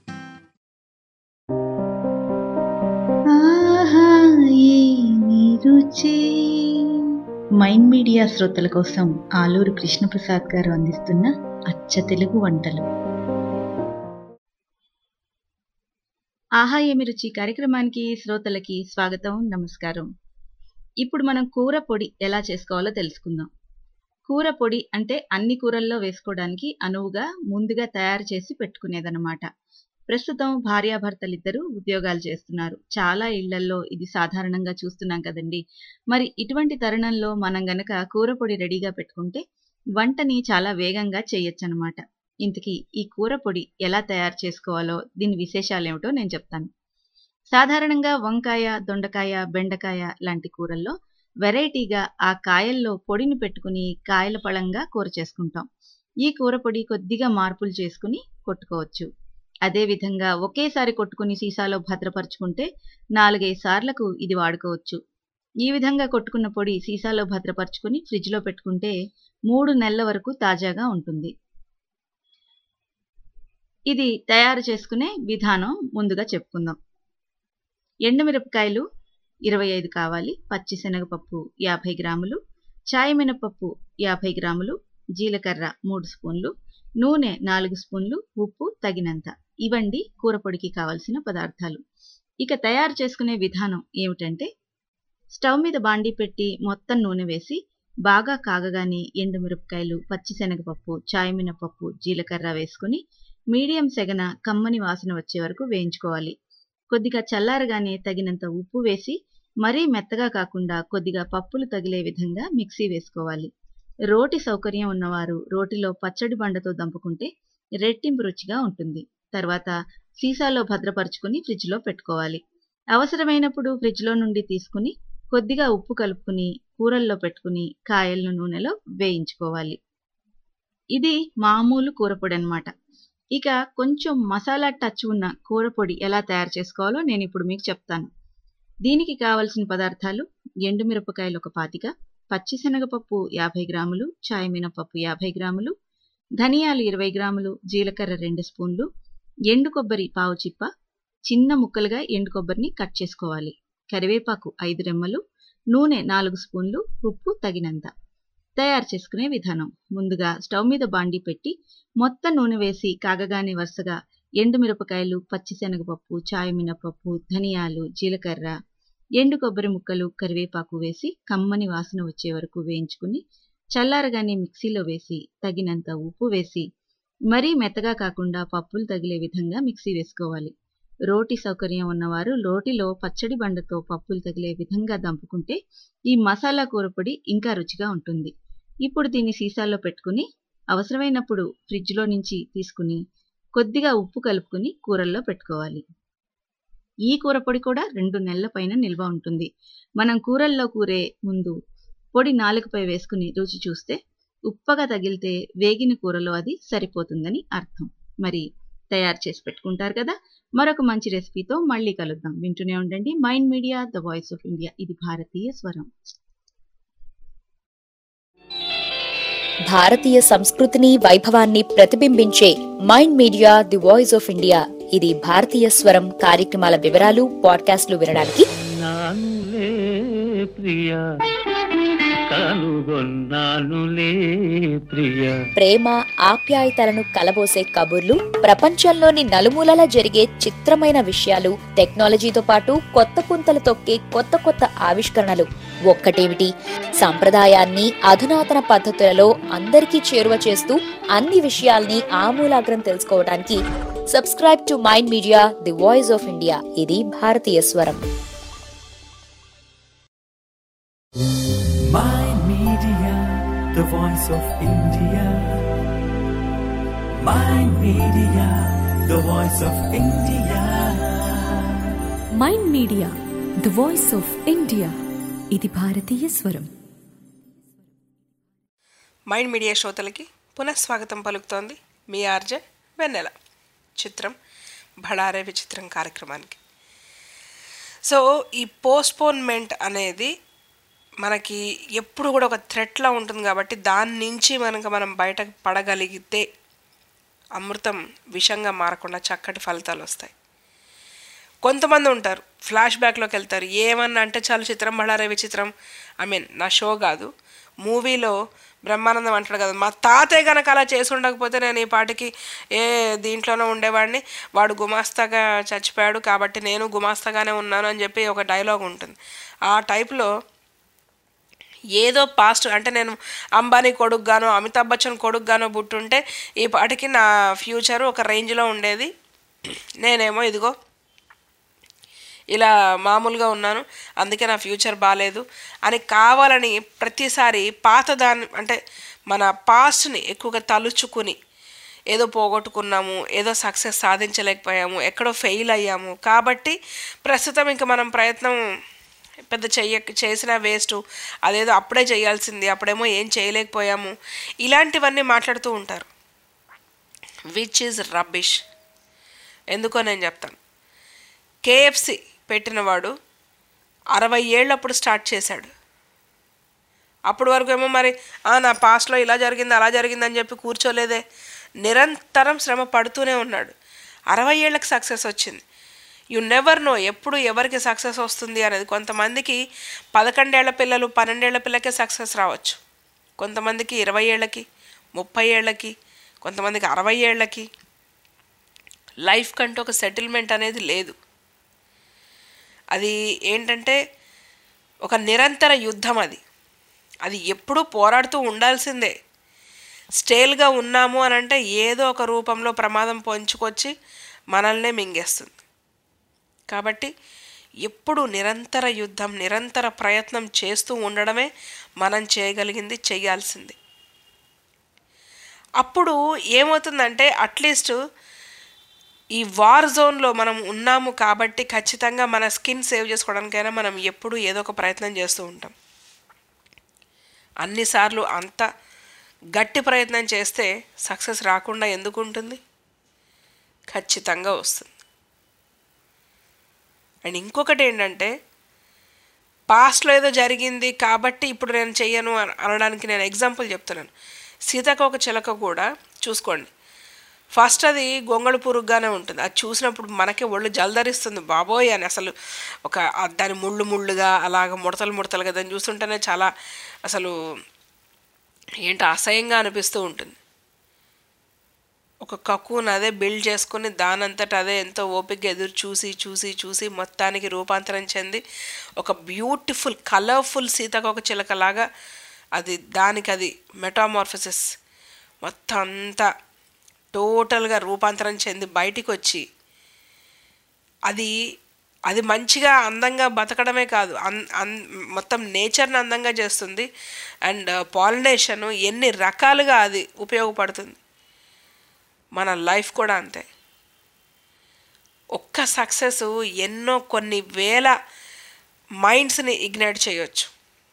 మైండ్ మీడియా శ్రోతల కోసం ఆలూరు కృష్ణప్రసాద్ గారు అందిస్తున్న అచ్చ తెలుగు వంటలు. ఆహా ఏమి రుచి కార్యక్రమానికి శ్రోతలకి స్వాగతం, నమస్కారం. ఇప్పుడు మనం కూర పొడి ఎలా చేసుకోవాలో తెలుసుకుందాం. కూర పొడి అంటే అన్ని కూరల్లో వేసుకోవడానికి అనువుగా ముందుగా తయారు చేసి పెట్టుకునేదన్నమాట. ప్రస్తుతం భార్యాభర్తలిద్దరూ ఉద్యోగాలు చేస్తున్నారు. చాలా ఇళ్లల్లో ఇది సాధారణంగా చూస్తున్నాం కదండి. మరి ఇటువంటి తరుణంలో మనం గనక కూర పొడి రెడీగా పెట్టుకుంటే వంటని చాలా వేగంగా చేయొచ్చనమాట. ఇంతకీ ఈ కూర పొడి ఎలా తయారు చేసుకోవాలో, దీని విశేషాలేమిటో నేను చెప్తాను. సాధారణంగా వంకాయ, దొండకాయ, బెండకాయ లాంటి కూరల్లో వెరైటీగా ఆ కాయల్లో పొడిని పెట్టుకుని కాయల పళంగా కూర చేసుకుంటాం. ఈ కూర పొడి కొద్దిగా మార్పులు చేసుకుని కొట్టుకోవచ్చు. అదేవిధంగా ఒకేసారి కొట్టుకుని సీసాలో భద్రపరుచుకుంటే నాలుగైదు సార్లకు ఇది వాడుకోవచ్చు. ఈ విధంగా కొట్టుకున్న పొడి సీసాలో భద్రపరుచుకుని ఫ్రిడ్జ్లో పెట్టుకుంటే మూడు నెలల వరకు తాజాగా ఉంటుంది. ఇది తయారు చేసుకునే విధానం ముందుగా చెప్పుకుందాం. ఎండుమిరపకాయలు ఇరవై ఐదు కావాలి, పచ్చిశనగపప్పు యాభై గ్రాములు, చాయ్ మినపప్పు యాభై గ్రాములు, జీలకర్ర మూడు స్పూన్లు, నూనె నాలుగు స్పూన్లు, ఉప్పు తగినంత. ఇవండి కూరపొడికి కావలసిన పదార్థాలు. ఇక తయారు చేసుకునే విధానం ఏమిటంటే, స్టవ్ మీద బాండీ పెట్టి మొత్తం నూనె వేసి బాగా కాగగానే ఎండుమిరపకాయలు, పచ్చిశనగపప్పు, చాయ్ మినపప్పు, జీలకర్ర వేసుకుని మీడియం సెగన కమ్మని వాసన వచ్చే వరకు వేయించుకోవాలి. కొద్దిగా చల్లారగానే తగినంత ఉప్పు వేసి మరీ మెత్తగా కాకుండా కొద్దిగా పప్పులు తగిలే విధంగా మిక్సీ వేసుకోవాలి. రోటి సౌకర్యం ఉన్నవారు రోటిలో పచ్చడి బండతో దంపుకుంటే రెట్టింపు రుచిగా ఉంటుంది. తర్వాత సీసాలో భద్రపరుచుకుని ఫ్రిడ్జ్లో పెట్టుకోవాలి. అవసరమైనప్పుడు ఫ్రిడ్జ్లో నుండి తీసుకుని కొద్దిగా ఉప్పు కలుపుకుని కూరల్లో పెట్టుకుని కాయలను నూనెలో వేయించుకోవాలి. ఇది మామూలు కూరపొడి అన్నమాట. ఇక కొంచెం మసాలా టచ్ ఉన్న కూరపొడి ఎలా తయారు చేసుకోవాలో నేను ఇప్పుడు మీకు చెప్తాను. దీనికి కావలసిన పదార్థాలు: ఎండుమిరపకాయలు ఒక పాతిక, పచ్చిశనగపప్పు యాభై గ్రాములు, చాయ్ మినపప్పు యాభై గ్రాములు, ధనియాలు ఇరవై గ్రాములు, జీలకర్ర రెండు స్పూన్లు, ఎండు కొబ్బరి పావు చిప్ప, చిన్న ముక్కలుగా ఎండు కొబ్బరిని కట్ చేసుకోవాలి, కరివేపాకు ఐదు రెమ్మలు, నూనె నాలుగు స్పూన్లు, ఉప్పు తగినంత. తయారు చేసుకునే విధానం: ముందుగా స్టవ్ మీద బాండీ పెట్టి మొత్తం నూనె వేసి కాగగానే వరుసగా ఎండుమిరపకాయలు, పచ్చిశనగపప్పు, చాయ్ మినపప్పు, ధనియాలు, జీలకర్ర, ఎండు కొబ్బరి ముక్కలు, కరివేపాకు వేసి కమ్మని వాసన వచ్చే వరకు వేయించుకుని చల్లారగానే మిక్సీలో వేసి తగినంత ఉప్పు వేసి మరీ మెత్తగా కాకుండా పప్పులు తగిలే విధంగా మిక్సీ వేసుకోవాలి. రోటి సౌకర్యం ఉన్నవారు రోటిలో పచ్చడి బండతో పప్పులు తగిలే విధంగా దంపుకుంటే ఈ మసాలా కూరపొడి ఇంకా రుచిగా ఉంటుంది. ఇప్పుడు దీన్ని సీసాల్లో పెట్టుకుని అవసరమైనప్పుడు ఫ్రిడ్జ్లో నుంచి తీసుకుని కొద్దిగా ఉప్పు కలుపుకుని కూరల్లో పెట్టుకోవాలి. ఈ కూరపొడి కూడా రెండు నెలల పైన నిల్వ ఉంటుంది. మనం కూరల్లో కూరే ముందు పొడి నాలుకపై వేసుకుని రుచి చూస్తే ఉప్పగా తగిలితే వేగిన కూరలో అది సరిపోతుందని అర్థం. మరి తయారు చేసి పెట్టుకుంటారు కదా. మరొక మంచి రెసిపీతో మళ్ళీ కలుద్దాం. వింటూనే ఉండండి mind media, the voice of India. ఇది భారతీయ స్వరం. భారతీయ సంస్కృతిని, వైభవాన్ని ప్రతిబింబించే mind media, the voice of India. ఇది భారతీయ స్వరం కార్యక్రమాల వివరాలు, పాడ్కాస్ట్లు వినడానికి నానులే ప్రియా, కనుగొన్నానులే ప్రియా. ప్రేమ ఆప్యాయతలను కలబోసే కబుర్లు, ప్రపంచంలోని నలుమూలలా జరిగే చిత్రమైన విషయాలు, టెక్నాలజీతో పాటు కొత్త పుంతలు తొక్కే కొత్త కొత్త ఆవిష్కరణలు. ఒక్కటేమిటి, సంప్రదాయాన్ని అధునాతన పద్ధతులలో అందరికీ చేరువ చేస్తూ అన్ని విషయాల్ని ఆమూలాగ్రం తెలుసుకోవడానికి subscribe to mind media, the voice of India. ఇది భారతీయ స్వరం. Mind Media, the voice of India. Mind Media, the voice of India. Mind media, the voice of India. ఇది భారతీయ స్వరం. మైండ్ మీడియా శ్రోతలకి పునఃస్వాగతం పలుకుతోంది మీ ఆర్జే వెన్నెల. చిత్రం భళారే విచిత్రం కార్యక్రమానికి. సో ఈ పోస్ట్పోన్మెంట్ అనేది మనకి ఎప్పుడు కూడా ఒక థ్రెట్లా ఉంటుంది కాబట్టి దాని నుంచి మనకు మనం బయటకు పడగలిగితే అమృతం విషంగా మారకుండా చక్కటి ఫలితాలు వస్తాయి. కొంతమంది ఉంటారు ఫ్లాష్ బ్యాక్లోకి వెళ్తారు. ఏమన్నా అంటే చాలు చిత్రం బళ్ళారే విచిత్రం, ఐ మీన్ నా షో కాదు, మూవీలో బ్రహ్మానందం అంటాడు కదా, మా తాతయ్య కనుక అలా చేసి ఉండకపోతే నేను ఈ పాటికి ఏ దీంట్లోనే ఉండేవాడిని, వాడు గుమాస్తాగా చచ్చిపోయాడు కాబట్టి నేను గుమాస్తాగానే ఉన్నాను అని చెప్పి ఒక డైలాగ్ ఉంటుంది. ఆ టైప్లో ఏదో పాస్ట్ అంటే నేను అంబానీ కొడుకుగానో అమితాబ్ బచ్చన్ కొడుకుగానో పుట్టుంటే ఈ పాటికి నా ఫ్యూచర్ ఒక రేంజ్లో ఉండేది, నేనేమో ఇదిగో ఇలా మామూలుగా ఉన్నాను అందుకే నా ఫ్యూచర్ బాగాలేదు అని కావాలని ప్రతిసారి పాత దాన్ని అంటే మన పాస్ట్ని ఎక్కువగా తలుచుకుని ఏదో పోగొట్టుకున్నాము, ఏదో సక్సెస్ సాధించలేకపోయాము, ఎక్కడో ఫెయిల్ అయ్యాము కాబట్టి ప్రస్తుతం ఇంకా మనం ప్రయత్నం పెద్ద చెయ్య చేసిన వేస్ట్, అదేదో అప్పుడే చేయాల్సింది, అప్పుడేమో ఏం చేయలేకపోయాము, ఇలాంటివన్నీ మాట్లాడుతూ ఉంటారు. Which is rubbish. ఎందుకో నేను చెప్తాను. కేఎఫ్సి పెట్టినవాడు అరవై ఏళ్ళప్పుడు స్టార్ట్ చేశాడు. అప్పటి వరకు ఏమో మరి నా పాస్ట్లో ఇలా జరిగింది అలా జరిగిందని చెప్పి కూర్చోలేదే, నిరంతరం శ్రమ పడుతూనే ఉన్నాడు. అరవై ఏళ్ళకి సక్సెస్ వచ్చింది. యు నెవర్ నో ఎప్పుడు ఎవరికి సక్సెస్ వస్తుంది అనేది. కొంతమందికి పదకొండేళ్ల పిల్లలు పన్నెండేళ్ల పిల్లకే సక్సెస్ రావచ్చు, కొంతమందికి ఇరవై ఏళ్ళకి ముప్పై ఏళ్ళకి కొంతమందికి అరవై ఏళ్ళకి. లైఫ్ కంటూ ఒక సెటిల్మెంట్ అనేది లేదు. అది ఏంటంటే ఒక నిరంతర యుద్ధం. అది అది ఎప్పుడూ పోరాడుతూ ఉండాల్సిందే. స్టేల్గా ఉన్నాము అని అంటే ఏదో ఒక రూపంలో ప్రమాదం పొంచుకొచ్చి మనల్నే మింగేస్తుంది. కాబట్టి ఎప్పుడు నిరంతర యుద్ధం, నిరంతర ప్రయత్నం చేస్తూ ఉండడమే మనం చేయగలిగింది, చేయాల్సింది. అప్పుడు ఏమవుతుందంటే అట్లీస్ట్ ఈ వార్ జోన్లో మనం ఉన్నాము కాబట్టి ఖచ్చితంగా మన స్కిన్ సేవ్ చేసుకోవడానికైనా మనం ఎప్పుడు ఏదో ఒక ప్రయత్నం చేస్తూ ఉంటాం. అన్నిసార్లు అంత గట్టి ప్రయత్నం చేస్తే సక్సెస్ రాకుండా ఎందుకు ఉంటుంది? ఖచ్చితంగా వస్తుంది. అండ్ ఇంకొకటి ఏంటంటే పాస్ట్లో ఏదో జరిగింది కాబట్టి ఇప్పుడు నేను చెయ్యను అనడానికి నేను ఎగ్జాంపుల్ చెప్తున్నాను. సీతాకోక చిలక కూడా చూసుకోండి, ఫస్ట్ అది గొంగళి పురుగుగానే ఉంటుంది. అది చూసినప్పుడు మనకే ఒళ్ళు జలధరిస్తుంది, బాబోయ్ అని. అసలు ఒక దాని ముళ్ళు ముళ్ళుగా అలాగ ముడతలు ముడతలుగా దాన్ని చూస్తుంటేనే చాలా అసలు ఏంటో అసహ్యంగా అనిపిస్తూ ఉంటుంది. ఒక కక్కుని అదే బిల్డ్ చేసుకుని దానంతట అదే ఎంతో ఓపికగా ఎదురు చూసి చూసి చూసి మొత్తానికి రూపాంతరం చెంది ఒక బ్యూటిఫుల్ కలర్ఫుల్ సీతాకోక చిలకలాగా అది దానికి అది మెటామార్ఫసిస్ మొత్తం అంతా టోటల్గా రూపాంతరం చెంది బయటికి వచ్చి అది అది మంచిగా అందంగా బతకడమే కాదు, అన్ అన్ మొత్తం నేచర్ని అందంగా చేస్తుంది. అండ్ పాలినేషన్ ఎన్ని రకాలుగా అది ఉపయోగపడుతుంది. మన లైఫ్ కూడా అంతే. ఒక్క సక్సెస్ ఎన్నో కొన్ని వేల మైండ్స్ని ఇగ్నైట్ చేయొచ్చు.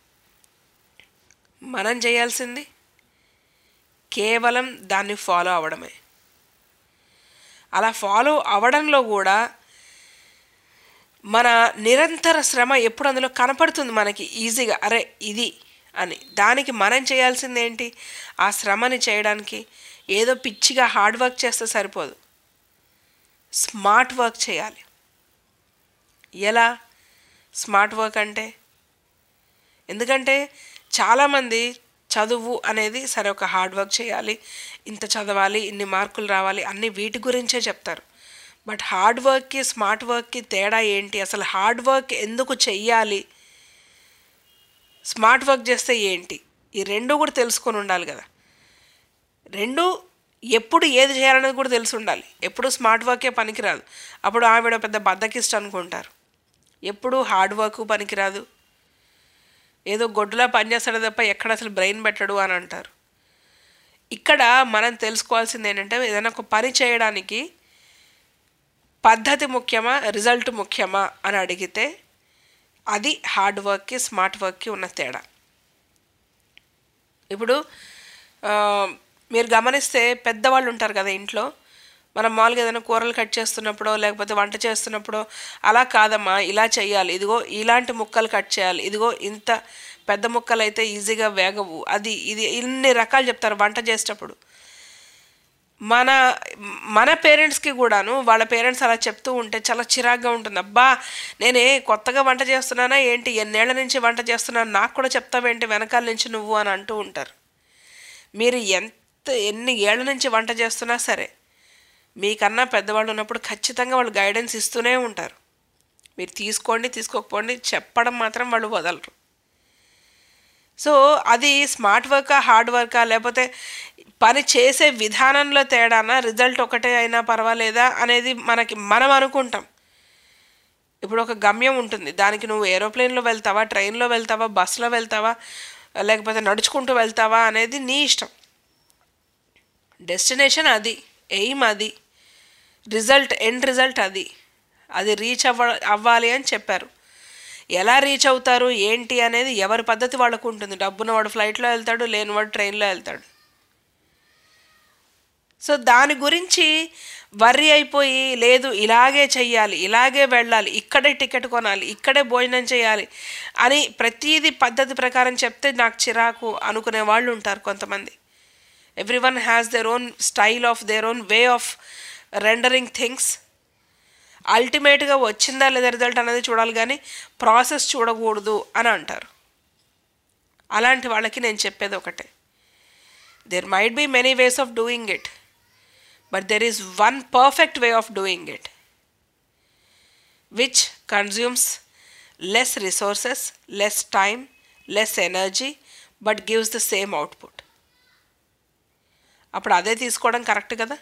మనం చేయాల్సింది కేవలం దాన్ని ఫాలో అవ్వడమే. అలా ఫాలో అవ్వడంలో కూడా మన నిరంతర శ్రమ ఎప్పుడు అందులో కనపడుతుంది మనకి ఈజీగా, అరే ఇది అని. దానికి మనం చేయాల్సింది ఏంటి? ఆ శ్రమని చేయడానికి ఏదో పిచ్చిగా హార్డ్ వర్క్ చేస్తే సరిపోదు, స్మార్ట్ వర్క్ చేయాలి. ఎలా స్మార్ట్ వర్క్ అంటే? ఎందుకంటే చాలామంది చదువు అనేది సరే ఒక హార్డ్ వర్క్ చేయాలి, ఇంత చదవాలి, ఇన్ని మార్కులు రావాలి, అన్నీ వీటి గురించే చెప్తారు. బట్ హార్డ్ వర్క్కి స్మార్ట్ వర్క్కి తేడా ఏంటి? అసలు హార్డ్ వర్క్ ఎందుకు చెయ్యాలి, స్మార్ట్ వర్క్ చేస్తే ఏంటి? ఈ రెండు కూడా తెలుసుకొని ఉండాలి కదా. రెండు ఎప్పుడు ఏది చేయాలనేది కూడా తెలిసి ఉండాలి. ఎప్పుడు స్మార్ట్ వర్కే పనికిరాదు, అప్పుడు ఆవిడ పెద్ద బద్దకిష్ట అనుకుంటారు. ఎప్పుడు హార్డ్ వర్క్ పనికిరాదు, ఏదో గొడ్డులా పనిచేస్తాడు తప్ప ఎక్కడ అసలు బ్రెయిన్ పెట్టడు అని అంటారు. ఇక్కడ మనం తెలుసుకోవాల్సింది ఏంటంటే ఏదైనా ఒక పని చేయడానికి పద్ధతి ముఖ్యమా రిజల్ట్ ముఖ్యమా అని అడిగితే అది హార్డ్ వర్క్కి స్మార్ట్ వర్క్కి ఉన్న తేడా. ఇప్పుడు మీరు గమనిస్తే పెద్దవాళ్ళు ఉంటారు కదా ఇంట్లో, మనం మామూలుగా ఏదైనా కూరలు కట్ చేస్తున్నప్పుడో లేకపోతే వంట చేస్తున్నప్పుడో అలా కాదమ్మా ఇలా చేయాలి, ఇదిగో ఇలాంటి ముక్కలు కట్ చేయాలి, ఇదిగో ఇంత పెద్ద ముక్కలు అయితే ఈజీగా వేగవు, అది ఇది ఇన్ని రకాలు చెప్తారు వంట చేసేటప్పుడు. మన మన పేరెంట్స్కి కూడాను వాళ్ళ పేరెంట్స్ అలా చెప్తూ ఉంటే చాలా చిరాగ్గా ఉంటుంది. అబ్బా నేనే కొత్తగా వంట చేస్తున్నానా ఏంటి, ఎన్నేళ్ల నుంచి వంట చేస్తున్నాను, నాకు కూడా చెప్తావేంటి వెనకాల నుంచి నువ్వు అని అంటూ ఉంటారు. మీరు ఎంత ఎన్ని ఏళ్ల నుంచి వంట చేస్తున్నా సరే మీకన్నా పెద్దవాళ్ళు ఉన్నప్పుడు ఖచ్చితంగా వాళ్ళు గైడెన్స్ ఇస్తూనే ఉంటారు. మీరు తీసుకోండి తీసుకోకపోండి, చెప్పడం మాత్రం వాళ్ళు వదలరు. సో అది స్మార్ట్ వర్కా హార్డ్ వర్కా లేకపోతే పని చేసే విధానంలో తేడానా రిజల్ట్ ఒకటే అయినా పర్వాలేదా అనేది మనకి మనం అనుకుంటాం. ఇప్పుడు ఒక గమ్యం ఉంటుంది, దానికి నువ్వు ఏరోప్లేన్లో వెళ్తావా, ట్రైన్లో వెళ్తావా, బస్సులో వెళ్తావా, లేకపోతే నడుచుకుంటూ వెళ్తావా అనేది నీ ఇష్టం. డెస్టినేషన్ అది, ఎయిమ్ అది, రిజల్ట్ ఎండ్ రిజల్ట్ అది. అది రీచ్ అవ్వ అవ్వాలి అని చెప్పారు. ఎలా రీచ్ అవుతారు ఏంటి అనేది ఎవరి పద్ధతి వాళ్ళకు ఉంటుంది. డబ్బున్న వాడు ఫ్లైట్లో వెళ్తాడు, లేనివాడు ట్రైన్లో వెళ్తాడు. సో దాని గురించి వర్రీ అయిపోయి లేదు ఇలాగే చెయ్యాలి, ఇలాగే వెళ్ళాలి, ఇక్కడే టికెట్ కొనాలి, ఇక్కడే భోజనం చేయాలి అని ప్రతీది పద్ధతి ప్రకారం చెప్తే నాకు చిరాకు అనుకునే వాళ్ళు ఉంటారు కొంతమంది. Everyone has their own style of their own way of rendering things. అల్టిమేట్గా వచ్చిందా లేదా రిజల్ట్ అనేది చూడాలి కానీ ప్రాసెస్ చూడకూడదు అని అంటారు. అలాంటి వాళ్ళకి నేను చెప్పేది ఒకటే, there might be many ways of doing it, but there is one perfect way of doing it which consumes less resources, less time, less energy, but gives the same output. అప్పుడు అదే తీసుకోవడం కరెక్ట్ కదా.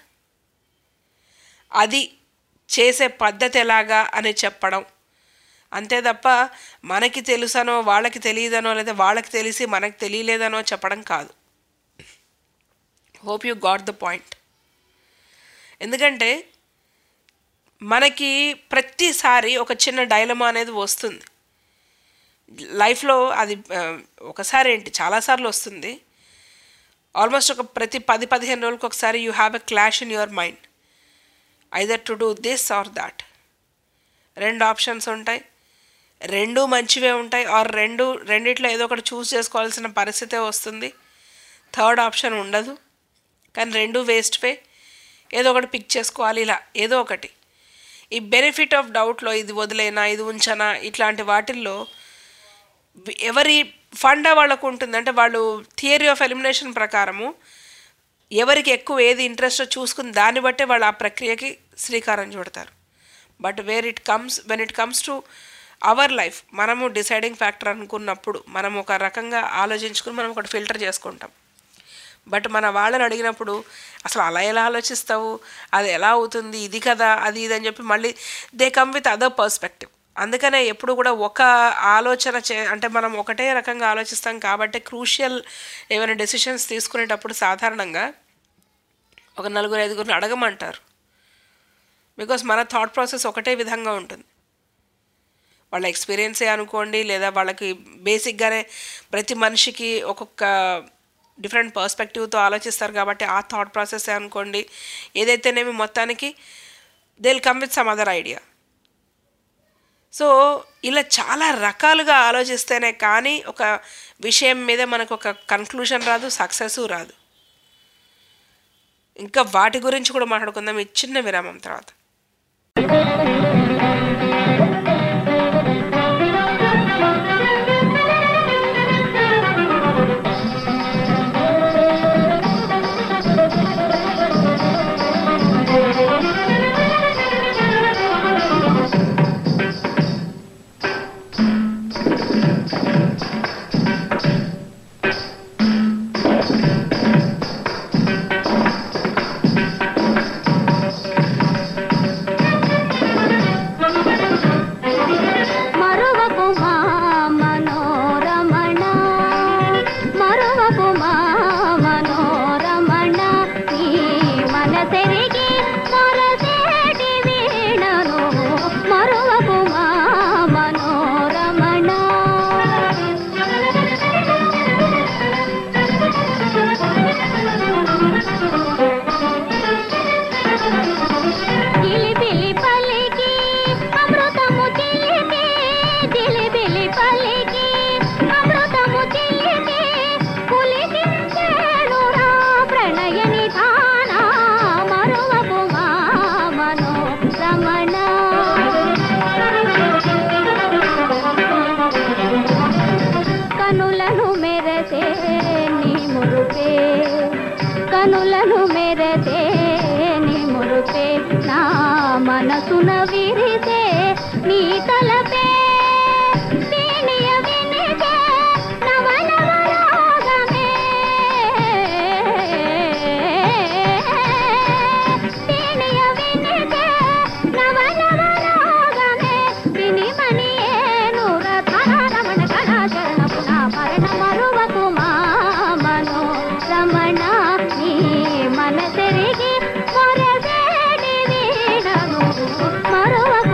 అది చేసే పద్ధతి ఎలాగా అని చెప్పడం అంతే తప్ప మనకి తెలుసనో వాళ్ళకి తెలియదనో లేదా వాళ్ళకి తెలిసి మనకి తెలియలేదనో చెప్పడం కాదు. Hope you got the point. ఎందుకంటే మనకి ప్రతిసారి ఒక చిన్న డైలమా అనేది వస్తుంది లైఫ్లో. అది ఒకసారి ఏంటి చాలాసార్లు వస్తుంది. ఆల్మోస్ట్ ఒక ప్రతి పది పదిహేను రోజులకు ఒకసారి you have a clash in your mind, either to do this or that. రెండు ఆప్షన్స్ ఉంటాయి, రెండు మంచివే ఉంటాయి, ఆర్ రెండు రెండిట్లో ఏదో ఒకటి చూస్ చేసుకోవాల్సిన పరిస్థితే వస్తుంది. థర్డ్ ఆప్షన్ ఉండదు, కానీ రెండు వేస్ట్వే, ఏదో ఒకటి పిక్ చేసుకోవాలి. ఇలా ఏదో ఒకటి ఈ బెనిఫిట్ ఆఫ్ డౌట్లో ఇది వదిలేనా ఇది ఉంచనా ఇట్లాంటి వాటిల్లో ఎవరి ఫండా వాళ్ళకు ఉంటుంది. అంటే వాళ్ళు థియరీ ఆఫ్ ఎలిమినేషన్ ప్రకారము ఎవరికి ఎక్కువ ఏది ఇంట్రెస్టో చూసుకుని దాన్ని బట్టే వాళ్ళు ఆ ప్రక్రియకి శ్రీకారం చుడతారు. But where it comes when it comes to our life, మనము డిసైడింగ్ ఫ్యాక్టర్ అనుకున్నప్పుడు మనం ఒక రకంగా ఆలోచించుకుని మనం ఒకటి ఫిల్టర్ చేసుకుంటాం. బట్ మన వాళ్ళని అడిగినప్పుడు అసలు అలా ఎలా ఆలోచిస్తావు, అది ఎలా అవుతుంది, ఇది కదా అది ఇది అని చెప్పి మళ్ళీ they come with other perspective. అందుకనే ఎప్పుడు కూడా ఒక ఆలోచన చే అంటే మనం ఒకటే రకంగా ఆలోచిస్తాం కాబట్టి క్రూషియల్ ఏమైనా డెసిషన్స్ తీసుకునేటప్పుడు సాధారణంగా ఒక నలుగురు ఐదుగురిని అడగమంటారు. బికాస్ మన థాట్ ప్రాసెస్ ఒకటే విధంగా ఉంటుంది. వాళ్ళ ఎక్స్పీరియన్సే అనుకోండి, లేదా వాళ్ళకి బేసిక్గానే ప్రతి మనిషికి ఒక్కొక్క డిఫరెంట్ పర్స్పెక్టివ్తో ఆలోచిస్తారు కాబట్టి ఆ థాట్ ప్రాసెసే అనుకోండి. ఏదైతేనేమి మొత్తానికి they will come with some other idea. So ఇలా చాలా రకాలుగా ఆలోచిస్తేనే కానీ ఒక విషయం మీద మనకు ఒక కన్క్లూషన్ రాదు, సక్సెస్ రాదు. ఇంకా వాటి గురించి కూడా మాట్లాడుకుందాం ఈ చిన్న విరామం తర్వాత. కనులను మెరతే నీ మురుపే నా మనసున విరితే నీ తలపే దీనియ వినితే నవనవరాగమే దీనియ వినితే నవనవరాగమే విని మనియేను రథన రమణ కళా చరణ పునా పరణ మరువకు మా మనో రమణ నీ మనసెరిగి మొరసేడి వీణను మరువకు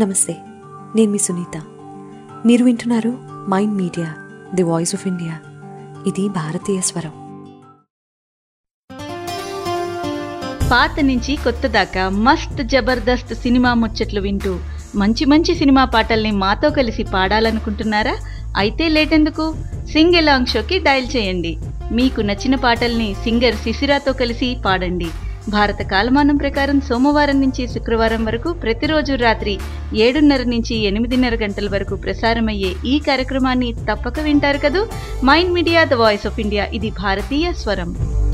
నమస్తే, నేను మీ సునీత. మీరు వింటున్నారు mind media, the voice of India. ఇది భారతీయ స్వరం. పాత నుంచి కొత్త దాకా మస్త్ జబర్దస్త్ సినిమా ముచ్చట్లు వింటూ మంచి మంచి సినిమా పాటల్ని మాతో కలిసి పాడాలనుకుంటున్నారా? అయితే లేటెందుకు, సింగ్ ఎలాంగ్ షోకి డయల్ చేయండి. మీకు నచ్చిన పాటల్ని సింగర్ శిశిరాతో కలిసి పాడండి. భారత కాలమానం ప్రకారం సోమవారం నుంచి శుక్రవారం వరకు ప్రతిరోజు రాత్రి ఏడున్నర నుంచి ఎనిమిదిన్నర గంటల వరకు ప్రసారమయ్యే ఈ కార్యక్రమాన్ని తప్పక వింటారు కదూ. Mind media, the voice of India. ఇది భారతీయ స్వరం.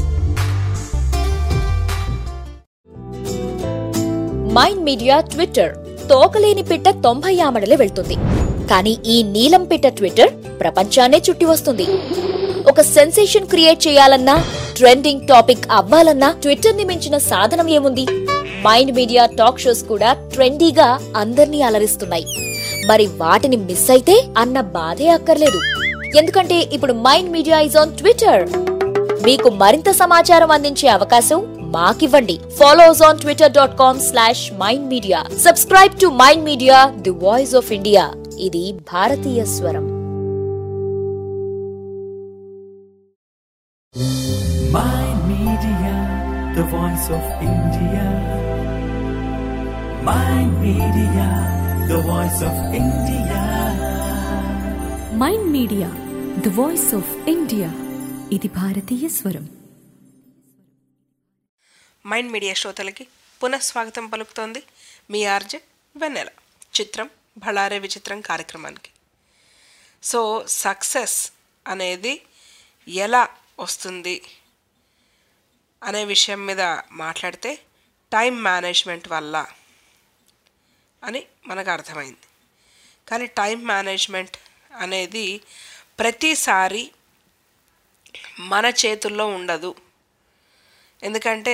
Mind media Twitter. తోకలేని పిట్ట తొంభై ఆమడలే వెళ్తుంది, కానీ ఈ నీలం పిట్ట ట్విట్టర్ ప్రపంచాన్నే చుట్టి వస్తుంది. ఒక సెన్సేషన్ క్రియేట్ చేయాలన్నా, ట్రెండింగ్ టాపిక్ అవ్వాలన్నా ట్విట్టర్ ని మించిన సాధనం ఏముంది? మైండ్ మీడియా టాక్ షోస్ కూడా ట్రెండీగా అందర్నీ అలరిస్తున్నాయి. మరి వాటిని మిస్ అయితే అన్న బాధే అక్కర్లేదు. ఎందుకంటే ఇప్పుడు mind media is on Twitter. మీకు మరింత సమాచారం అందించే అవకాశం మాకివ్వండి. Follow us on Twitter dot com slash mind media. Subscribe to mind media, the voice of India. ఇది భారతీయ స్వరం. Mind Media, the voice of India. Mind Media, the voice of India. Mind media, the voice of India. ఇది భారతీయ స్వరం. Mind media శ్రోతలకి పునఃస్వాగతం పలుకుతోంది మీ RJ వెన్నెల. చిత్రం భళారే విచిత్రం కార్యక్రమానికి. సో సక్సెస్ అనేది ఎలా వస్తుంది అనే విషయం మీద మాట్లాడితే టైం మేనేజ్మెంట్ వల్ల అని మనకు అర్థమైంది. కానీ టైం మేనేజ్మెంట్ అనేది ప్రతిసారి మన చేతుల్లో ఉండదు. ఎందుకంటే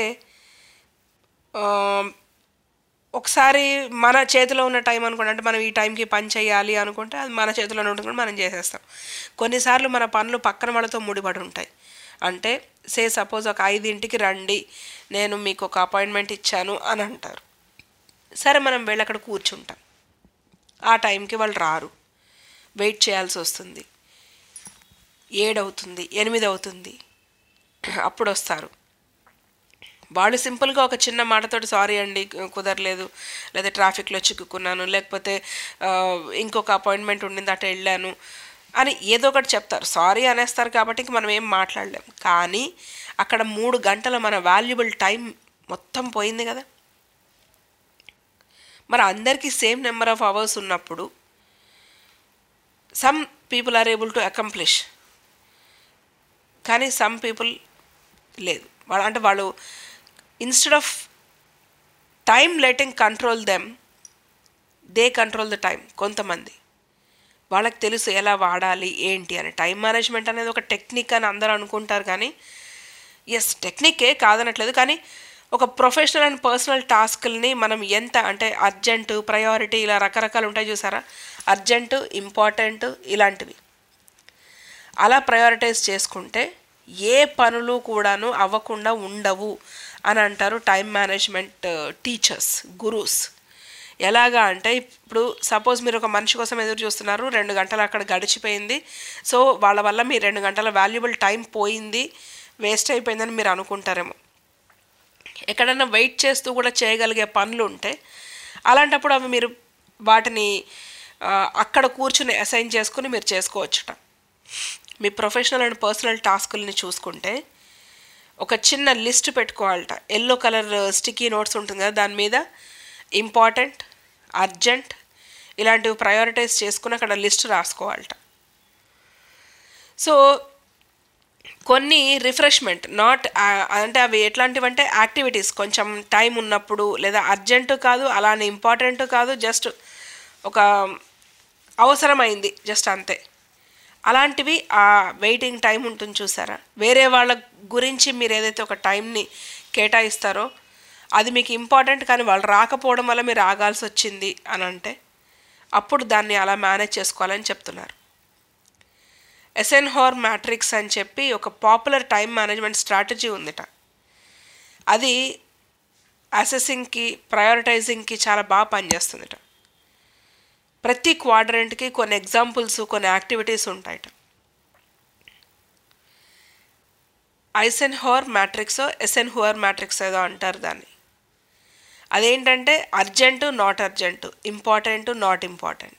ఒకసారి మన చేతిలో ఉన్న టైం అనుకుంటే, అంటే మనం ఈ టైంకి పని చేయాలి అనుకుంటే అది మన చేతిలోనే ఉంటుంది, మనం చేసేస్తాం. కొన్నిసార్లు మన పనులు పక్కన వాళ్ళతో ముడిపడి ఉంటాయి. అంటే సే సపోజ్ ఒక ఐదింటికి రండి, నేను మీకు ఒక అపాయింట్మెంట్ ఇచ్చాను అని అంటారు. సరే, మనం వెళ్ళి అక్కడ కూర్చుంటాం. ఆ టైంకి వాళ్ళు రారు, వెయిట్ చేయాల్సి వస్తుంది. ఏడవుతుంది, ఎనిమిది అవుతుంది, అప్పుడు వస్తారు. వాళ్ళు సింపుల్గా ఒక చిన్న మాటతోటి సారీ అండి కుదరలేదు, లేదా ట్రాఫిక్లో చిక్కుకున్నాను, లేకపోతే ఇంకొక అపాయింట్మెంట్ ఉండింది అటు వెళ్ళాను అని ఏదో ఒకటి చెప్తారు. సారీ అనేస్తారు కాబట్టి ఇంక మనం ఏం మాట్లాడలేం. కానీ అక్కడ మూడు గంటల మన వాల్యుబుల్ టైం మొత్తం పోయింది కదా. మరి అందరికీ సేమ్ నెంబర్ ఆఫ్ అవర్స్ ఉన్నప్పుడు some people are able to accomplish, కానీ సమ్ పీపుల్ లేదు. వాళ్ళ అంటే వాళ్ళు instead of time letting control them, they control the time. కొంతమంది వాళ్ళకి తెలుసు ఎలా వాడాలి ఏంటి అని. టైం మేనేజ్మెంట్ అనేది ఒక టెక్నిక్ అని అందరూ అనుకుంటారు, కానీ ఎస్ టెక్నికే కాదనట్లేదు. కానీ ఒక ప్రొఫెషనల్ అండ్ పర్సనల్ టాస్క్ని మనం ఎంత అంటే అర్జెంటు, ప్రయారిటీ, ఇలా రకరకాలు ఉంటాయి చూసారా, అర్జెంటు, ఇంపార్టెంట్ ఇలాంటివి. అలా ప్రయారిటైజ్ చేసుకుంటే ఏ పనులు కూడాను అవ్వకుండా ఉండవు అని అంటారు టైం మేనేజ్మెంట్ టీచర్స్, గురూస్. ఎలాగా అంటే ఇప్పుడు సపోజ్ మీరు ఒక మనిషి కోసం ఎదురు చూస్తున్నారు, రెండు గంటలు అక్కడ గడిచిపోయింది, సో వాళ్ళ వల్ల మీ రెండు గంటల వాల్యుబుల్ టైం పోయింది, వేస్ట్ అయిపోయిందని మీరు అనుకుంటారేమో. ఎక్కడన్నా వెయిట్ చేస్తూ కూడా చేయగలిగే పనులు ఉంటే అలాంటప్పుడు అవి మీరు వాటిని అక్కడ కూర్చుని అసైన్ చేసుకుని మీరు చేసుకోవచ్చుట. మీ ప్రొఫెషనల్ అండ్ పర్సనల్ టాస్కుల్ని చూసుకుంటే ఒక చిన్న list పెట్టుకోవాలట. Yellow colour sticky notes ఉంటుంది కదా, దాని మీద ఇంపార్టెంట్, అర్జెంట్ ఇలాంటివి ప్రయారిటైజ్ చేసుకుని అక్కడ లిస్ట్ రాసుకోవాలట. సో కొన్ని రిఫ్రెష్మెంట్ నాట్ అంటే అవి ఎట్లాంటివి అంటే యాక్టివిటీస్, కొంచెం టైం ఉన్నప్పుడు, లేదా అర్జెంటు కాదు అలానే ఇంపార్టెంట్ కాదు, జస్ట్ ఒక అవసరమైంది జస్ట్ అంతే. అలాంటివి ఆ వెయిటింగ్ టైం ఉంటుంది చూసారా, వేరే వాళ్ళ గురించి మీరు ఏదైతే ఒక టైంని కేటాయిస్తారో అది మీకు ఇంపార్టెంట్, కానీ వాళ్ళు రాకపోవడం వల్ల మీరు ఆగాల్సి వచ్చింది అని అంటే అప్పుడు దాన్ని అలా మేనేజ్ చేసుకోవాలని చెప్తున్నారు. ఎసెన్హోర్ మ్యాట్రిక్స్ అని చెప్పి ఒక పాపులర్ టైం మేనేజ్మెంట్ స్ట్రాటజీ ఉందిట. అది అసెసింగ్కి, ప్రయారిటైజింగ్కి చాలా బాగా పనిచేస్తుందిట. ప్రతి క్వాడ్రెంట్కి కొన్ని ఎగ్జాంపుల్స్, కొన్ని యాక్టివిటీస్ ఉంటాయట. ఐసెన్హోవర్ మ్యాట్రిక్స్, ఎసెన్హోవర్ మ్యాట్రిక్స్ ఏదో అంటారు దాన్ని. అదేంటంటే urgent, not urgent, important, not important.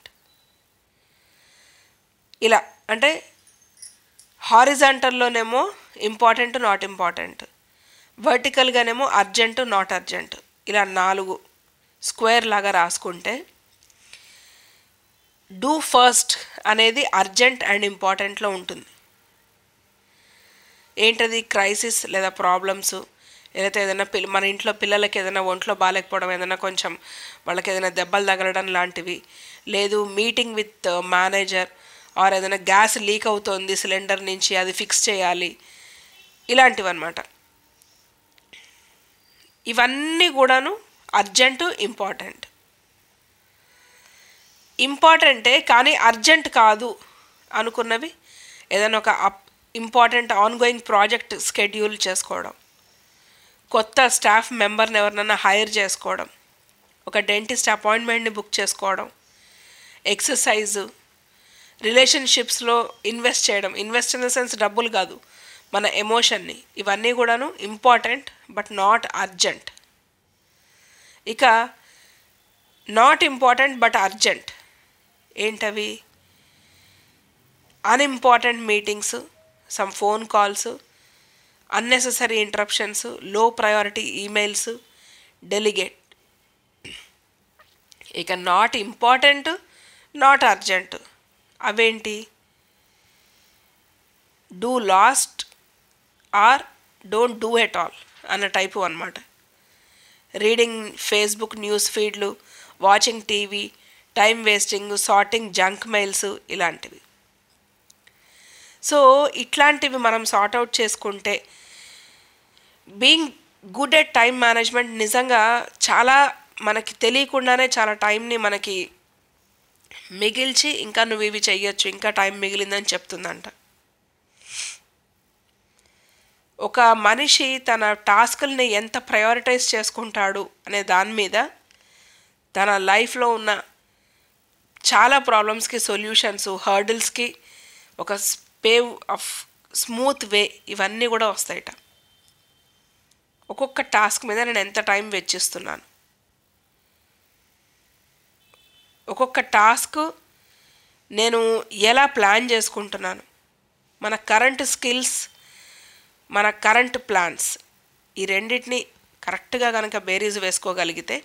ఇలా అంటే హారిజాంటల్లోనేమో ఇంపార్టెంట్, నాట్ ఇంపార్టెంట్, వర్టికల్గానేమో అర్జెంటు, నాట్ అర్జెంటు, ఇలా నాలుగు స్క్వేర్ లాగా రాసుకుంటే డూ ఫస్ట్ అనేది అర్జెంట్ అండ్ ఇంపార్టెంట్లో ఉంటుంది. ఏంటది? క్రైసిస్ లేదా ప్రాబ్లమ్స్, ఏదైతే ఏదైనా పిల్ల మన ఇంట్లో పిల్లలకి ఏదైనా ఒంట్లో బాగాలేకపోవడం, ఏదైనా కొంచెం వాళ్ళకి ఏదైనా దెబ్బలు తగలడం లాంటివి, లేదు మీటింగ్ విత్ మేనేజర్, ఆర్ ఏదైనా గ్యాస్ లీక్ అవుతుంది సిలిండర్ నుంచి, అది ఫిక్స్ చేయాలి, ఇలాంటివి అన్నమాట. ఇవన్నీ కూడాను అర్జెంటు, ఇంపార్టెంట్. ఇంపార్టెంటే కానీ అర్జెంట్ కాదు అనుకున్నవి, ఏదైనా ఒక up important ongoing project schedule చేసుకోవడం, కొత్త స్టాఫ్ మెంబర్ని ఎవరినైనా హైర్ చేసుకోవడం, ఒక డెంటిస్ట్ అపాయింట్మెంట్ని బుక్ చేసుకోవడం, ఎక్సర్సైజు, రిలేషన్షిప్స్లో ఇన్వెస్ట్ చేయడం, ఇన్వెస్ట్ ఇన్ ద సెన్స్ డబ్బులు కాదు, మన ఎమోషన్ని, ఇవన్నీ కూడాను ఇంపార్టెంట్ బట్ నాట్ అర్జెంట్. ఇక నాట్ ఇంపార్టెంట్ బట్ అర్జెంట్ ఏంటవి? Unimportant meetings, some phone calls, unnecessary interruptions, low priority emails, delegate. ఇక నాట్ ఇంపార్టెంట్, నాట్ అర్జెంట్ అవేంటి? Do last or don't do at all అన్న టైపు అన్నమాట. Reading Facebook news ఫీడ్లు, watching TV, time wasting, sorting junk mails, ఇలాంటివి. So ఇట్లాంటివి మనం sort out చేసుకుంటే being good at time management నిజంగా చాలా మనకి తెలియకుండానే చాలా టైంని మనకి మిగిల్చి ఇంకా నువ్వు ఇవి చెయ్యొచ్చు, ఇంకా టైం మిగిలిందని చెప్తుందంట. ఒక మనిషి తన టాస్కుల్ని ఎంత ప్రయారిటైజ్ చేసుకుంటాడు అనే దాని మీద తన లైఫ్లో ఉన్న చాలా ప్రాబ్లమ్స్కి సొల్యూషన్స్, హర్డిల్స్కి ఒక పేవ్ ఆఫ్ స్మూత్ వే, ఇవన్నీ కూడా వస్తాయట. ఒక్కొక్క టాస్క్ మీద నేను ఎంత టైం వెచ్చిస్తున్నాను, ఒక్కొక్క టాస్క్ నేను ఎలా ప్లాన్ చేసుకుంటున్నాను, మన కరెంట్ స్కిల్స్, మన కరెంట్ ప్లాన్స్, ఈ రెండింటిని కరెక్ట్గా కనుక బేరీజ్ వేసుకోగలిగితే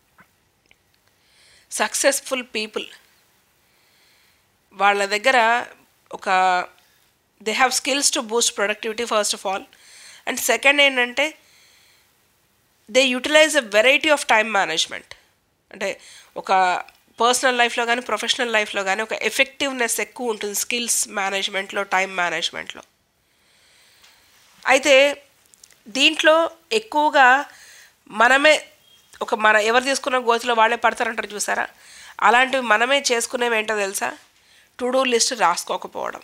సక్సెస్ఫుల్ పీపుల్ వాళ్ళ దగ్గర ఒక they have skills to boost productivity first of all, and second ఏంటంటే they utilise a variety of time management. అంటే ఒక పర్సనల్ లైఫ్లో కానీ ప్రొఫెషనల్ లైఫ్లో కానీ ఒక ఎఫెక్టివ్నెస్ ఎక్కువ ఉంటుంది స్కిల్స్ మేనేజ్మెంట్లో, టైం మేనేజ్మెంట్లో. అయితే దీంట్లో ఎక్కువగా మనమే ఒక మన ఎవరు తీసుకున్న గోతిలో వాళ్ళే పడతారంటారు చూసారా, అలాంటివి మనమే చేసుకునేవి ఏంటో తెలుసా? టు డూ లిస్ట్ రాసుకోకపోవడం.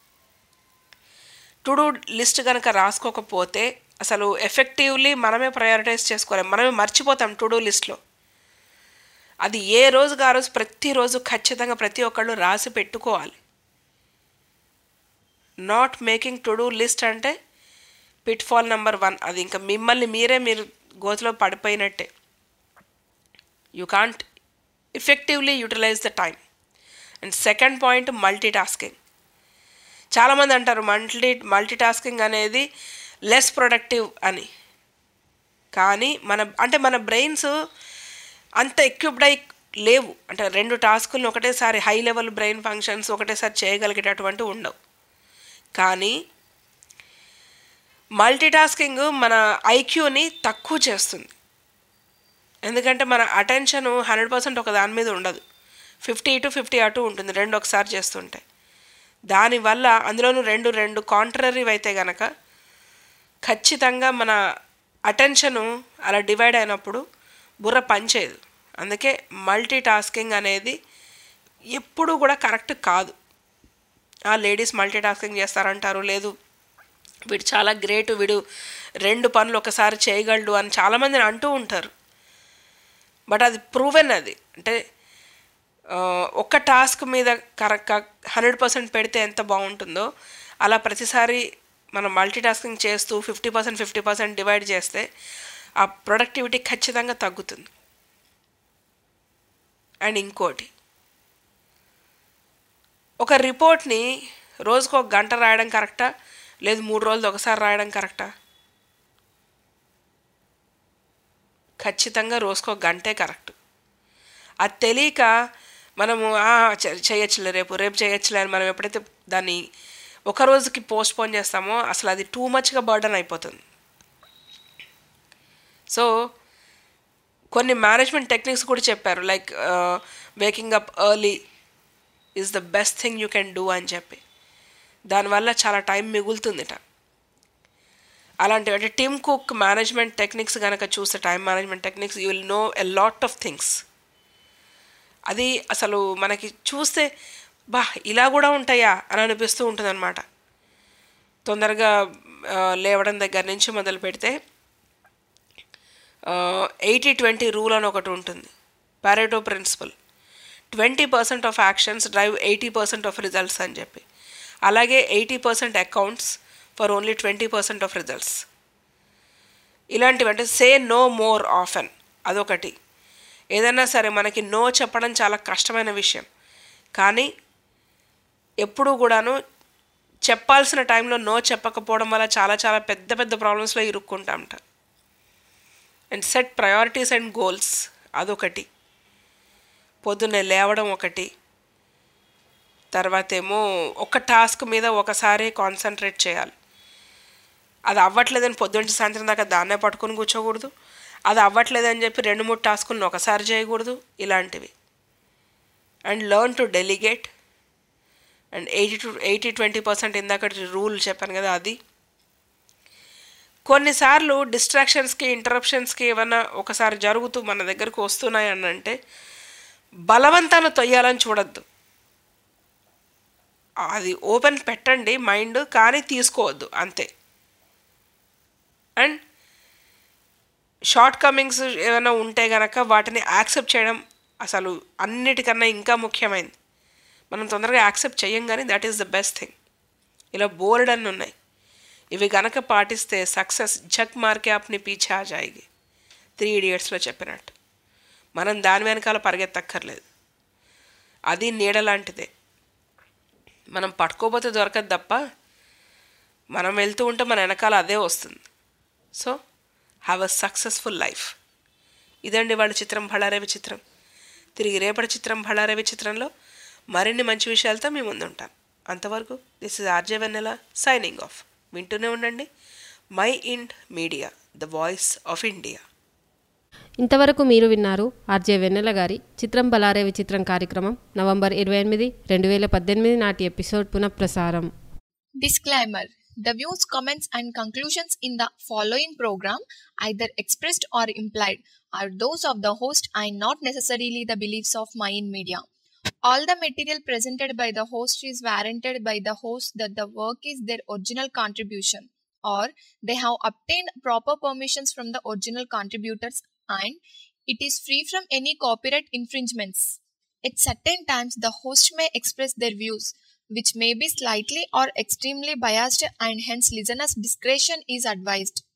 టు డూ లిస్ట్ కనుక రాసుకోకపోతే అసలు ఎఫెక్టివ్లీ మనమే ప్రయారిటైజ్ చేసుకోలేం, మనమే మర్చిపోతాం టు డూ లిస్ట్లో. అది ఏ రోజుకి ఆ రోజు ప్రతిరోజు ఖచ్చితంగా ప్రతి ఒక్కళ్ళు రాసి పెట్టుకోవాలి. Not making to do list అంటే పిట్ ఫాల్ నెంబర్ వన్. అది ఇంకా మిమ్మల్ని మీరే మీరు గోతిలో పడిపోయినట్టే. You can't effectively utilise the time. And second point multi tasking. చాలామంది అంటారు మల్టీ మల్టీ టాస్కింగ్ అనేది లెస్ ప్రొడక్టివ్ అని. కానీ మన అంటే మన బ్రెయిన్స్ అంత ఎక్విప్డ్ అయి లేవు. అంటే రెండు టాస్కులను ఒకటేసారి హై లెవెల్ బ్రెయిన్ ఫంక్షన్స్ ఒకటేసారి చేయగలిగేటటువంటి ఉండవు. కానీ మల్టీ టాస్కింగ్ మన ఐక్యూని తక్కువ చేస్తుంది. ఎందుకంటే మన అటెన్షన్ హండ్రెడ్ పర్సెంట్ ఒక దాని మీద ఉండదు, ఫిఫ్టీ టు ఫిఫ్టీ అటు ఉంటుంది రెండు ఒకసారి చేస్తుంటే. దానివల్ల అందులోనూ రెండు రెండు కాంట్రరీవి అయితే కనుక ఖచ్చితంగా మన అటెన్షను అలా డివైడ్ అయినప్పుడు బుర్ర పనిచేయదు. అందుకే మల్టీ టాస్కింగ్ అనేది ఎప్పుడు కూడా కరెక్ట్ కాదు. ఆ లేడీస్ మల్టీ టాస్కింగ్ చేస్తారంటారు, లేదు వీడు చాలా గ్రేట్, వీడు రెండు పనులు ఒకసారి చేయగలడు అని చాలామందిని అంటూ ఉంటారు. బట్ అది ప్రూవెన్. అది అంటే ఒక్క టాస్క్ మీద కరెక్ట్ హండ్రెడ్ పర్సెంట్ పెడితే ఎంత బాగుంటుందో అలా ప్రతిసారి మనం మల్టీ టాస్కింగ్ చేస్తూ fifty percent fifty percent divide చేస్తే ఆ ప్రొడక్టివిటీ ఖచ్చితంగా తగ్గుతుంది. అండ్ ఇంకోటి, ఒక రిపోర్ట్ని రోజుకు ఒక గంట రాయడం కరెక్టా, లేదు మూడు రోజులు ఒకసారి రాయడం కరెక్టా? ఖచ్చితంగా రోజుకు ఒక గంటే కరెక్ట్. అది తెలియక మనము చేయొచ్చులే రేపు రేపు చేయొచ్చులే అని మనం ఎప్పుడైతే దాన్ని ఒక రోజుకి పోస్ట్ పోన్ చేస్తామో అసలు అది టూ మచ్గా బర్డన్ అయిపోతుంది. సో కొన్ని మేనేజ్మెంట్ టెక్నిక్స్ కూడా చెప్పారు, like waking up early is the best thing you can do అని చెప్పి. దానివల్ల చాలా టైం మిగులుతుందిట. అలాంటివి అంటే టిమ్ కుక్ మేనేజ్మెంట్ టెక్నిక్స్ కనుక చూస్తే, time management techniques, you will know a lot of things. అది అసలు మనకి చూస్తే బా ఇలా కూడా ఉంటాయా అని అనిపిస్తూ ఉంటుంది అనమాట. తొందరగా లేవడం దగ్గర నుంచి మొదలు పెడితే ఎయిటీ ట్వంటీ రూల్ అని ఒకటి ఉంటుంది, Pareto principle. Twenty percent of actions drive eighty percent of results అని చెప్పి. అలాగే eighty percent accounts for only twenty percent of results. ఇలాంటివి అంటే సే నో మోర్ ఆఫెన్ అదొకటి. ఏదైనా సరే మనకి నో చెప్పడం చాలా కష్టమైన విషయం, కానీ ఎప్పుడూ కూడాను చెప్పాల్సిన టైంలో నో చెప్పకపోవడం వల్ల చాలా చాలా పెద్ద పెద్ద ప్రాబ్లమ్స్లో ఇరుక్కుంటామంట. And set priorities and goals అదొకటి. పొద్దున్నే లేవడం ఒకటి, తర్వాత ఏమో ఒక టాస్క్ మీద ఒకసారి కాన్సన్ట్రేట్ చేయాలి. అది అవ్వట్లేదని పొద్దున్న సాయంత్రం దాకా దాన్నే పట్టుకొని కూర్చోకూడదు. అది అవ్వట్లేదని చెప్పి రెండు మూడు టాస్కులను ఒకసారి చేయకూడదు. ఇలాంటివి. And learn to delegate. And eighty to eighty twenty percent ఇందాక రూల్ చెప్పాను కదా అది. కొన్నిసార్లు డిస్ట్రాక్షన్స్కి ఇంటరప్షన్స్కి ఏమన్నా ఒకసారి జరుగుతూ మన దగ్గరకు వస్తున్నాయి అని అంటే బలవంతాన్ని తొయ్యాలని చూడొద్దు. అది ఓపెన్ పెట్టండి మైండ్, కానీ తీసుకోవద్దు అంతే. అండ్ షార్ట్ కమింగ్స్ ఏమైనా ఉంటే కనుక వాటిని యాక్సెప్ట్ చేయడం అసలు అన్నిటికన్నా ఇంకా ముఖ్యమైనది. మనం తొందరగా యాక్సెప్ట్ చేయం, కానీ that is the best thing. ఇలా బోర్డ్ అన్నీ ఉన్నాయి, ఇవి గనక పాటిస్తే సక్సెస్ జగ్ మార్కే అప్ని పీछे ఆ జాయిగి. త్రీ ఇడియట్స్లో చెప్పినట్టు మనం దాని వెనకాల పరిగెత్తక్కర్లేదు. అది నీడ లాంటిదే, మనం పట్టుకోపోతే దొరకదు తప్ప మనం వెళ్తూ ఉంటే మన వెనకాల అదే వస్తుంది. So have a successful life. ఇదండి వాళ్ళ చిత్రం బళ్ళారే విచిత్రం. తిరిగి రేపటి చిత్రం బళ్ళారే విచిత్రంలో మరిన్ని మంచి విషయాలతో మీ ముందు ఉంటాం. అంతవరకు this is RJ Vennela signing off. వింటూనే ఉండండి mind media, the voice of India. ఇంతవరకు మీరు విన్నారు ఆర్జే వెన్నెల గారి చిత్రం బలారే విచిత్రం కార్యక్రమం నవంబర్ ఇరవై ఎనిమిది రెండు వేల పద్దెనిమిది నాటి ఎపిసోడ్ పునఃప్రసారం. Disclaimer. The views, comments and conclusions in the following program, either expressed or implied, are those of the host and not necessarily the beliefs of Mayan Media. All the material presented by the host is warranted by the host that the work is their original contribution or they have obtained proper permissions from the original contributors and it is free from any copyright infringements. At certain times, the host may express their views, which may be slightly or extremely biased, and hence listeners' discretion is advised.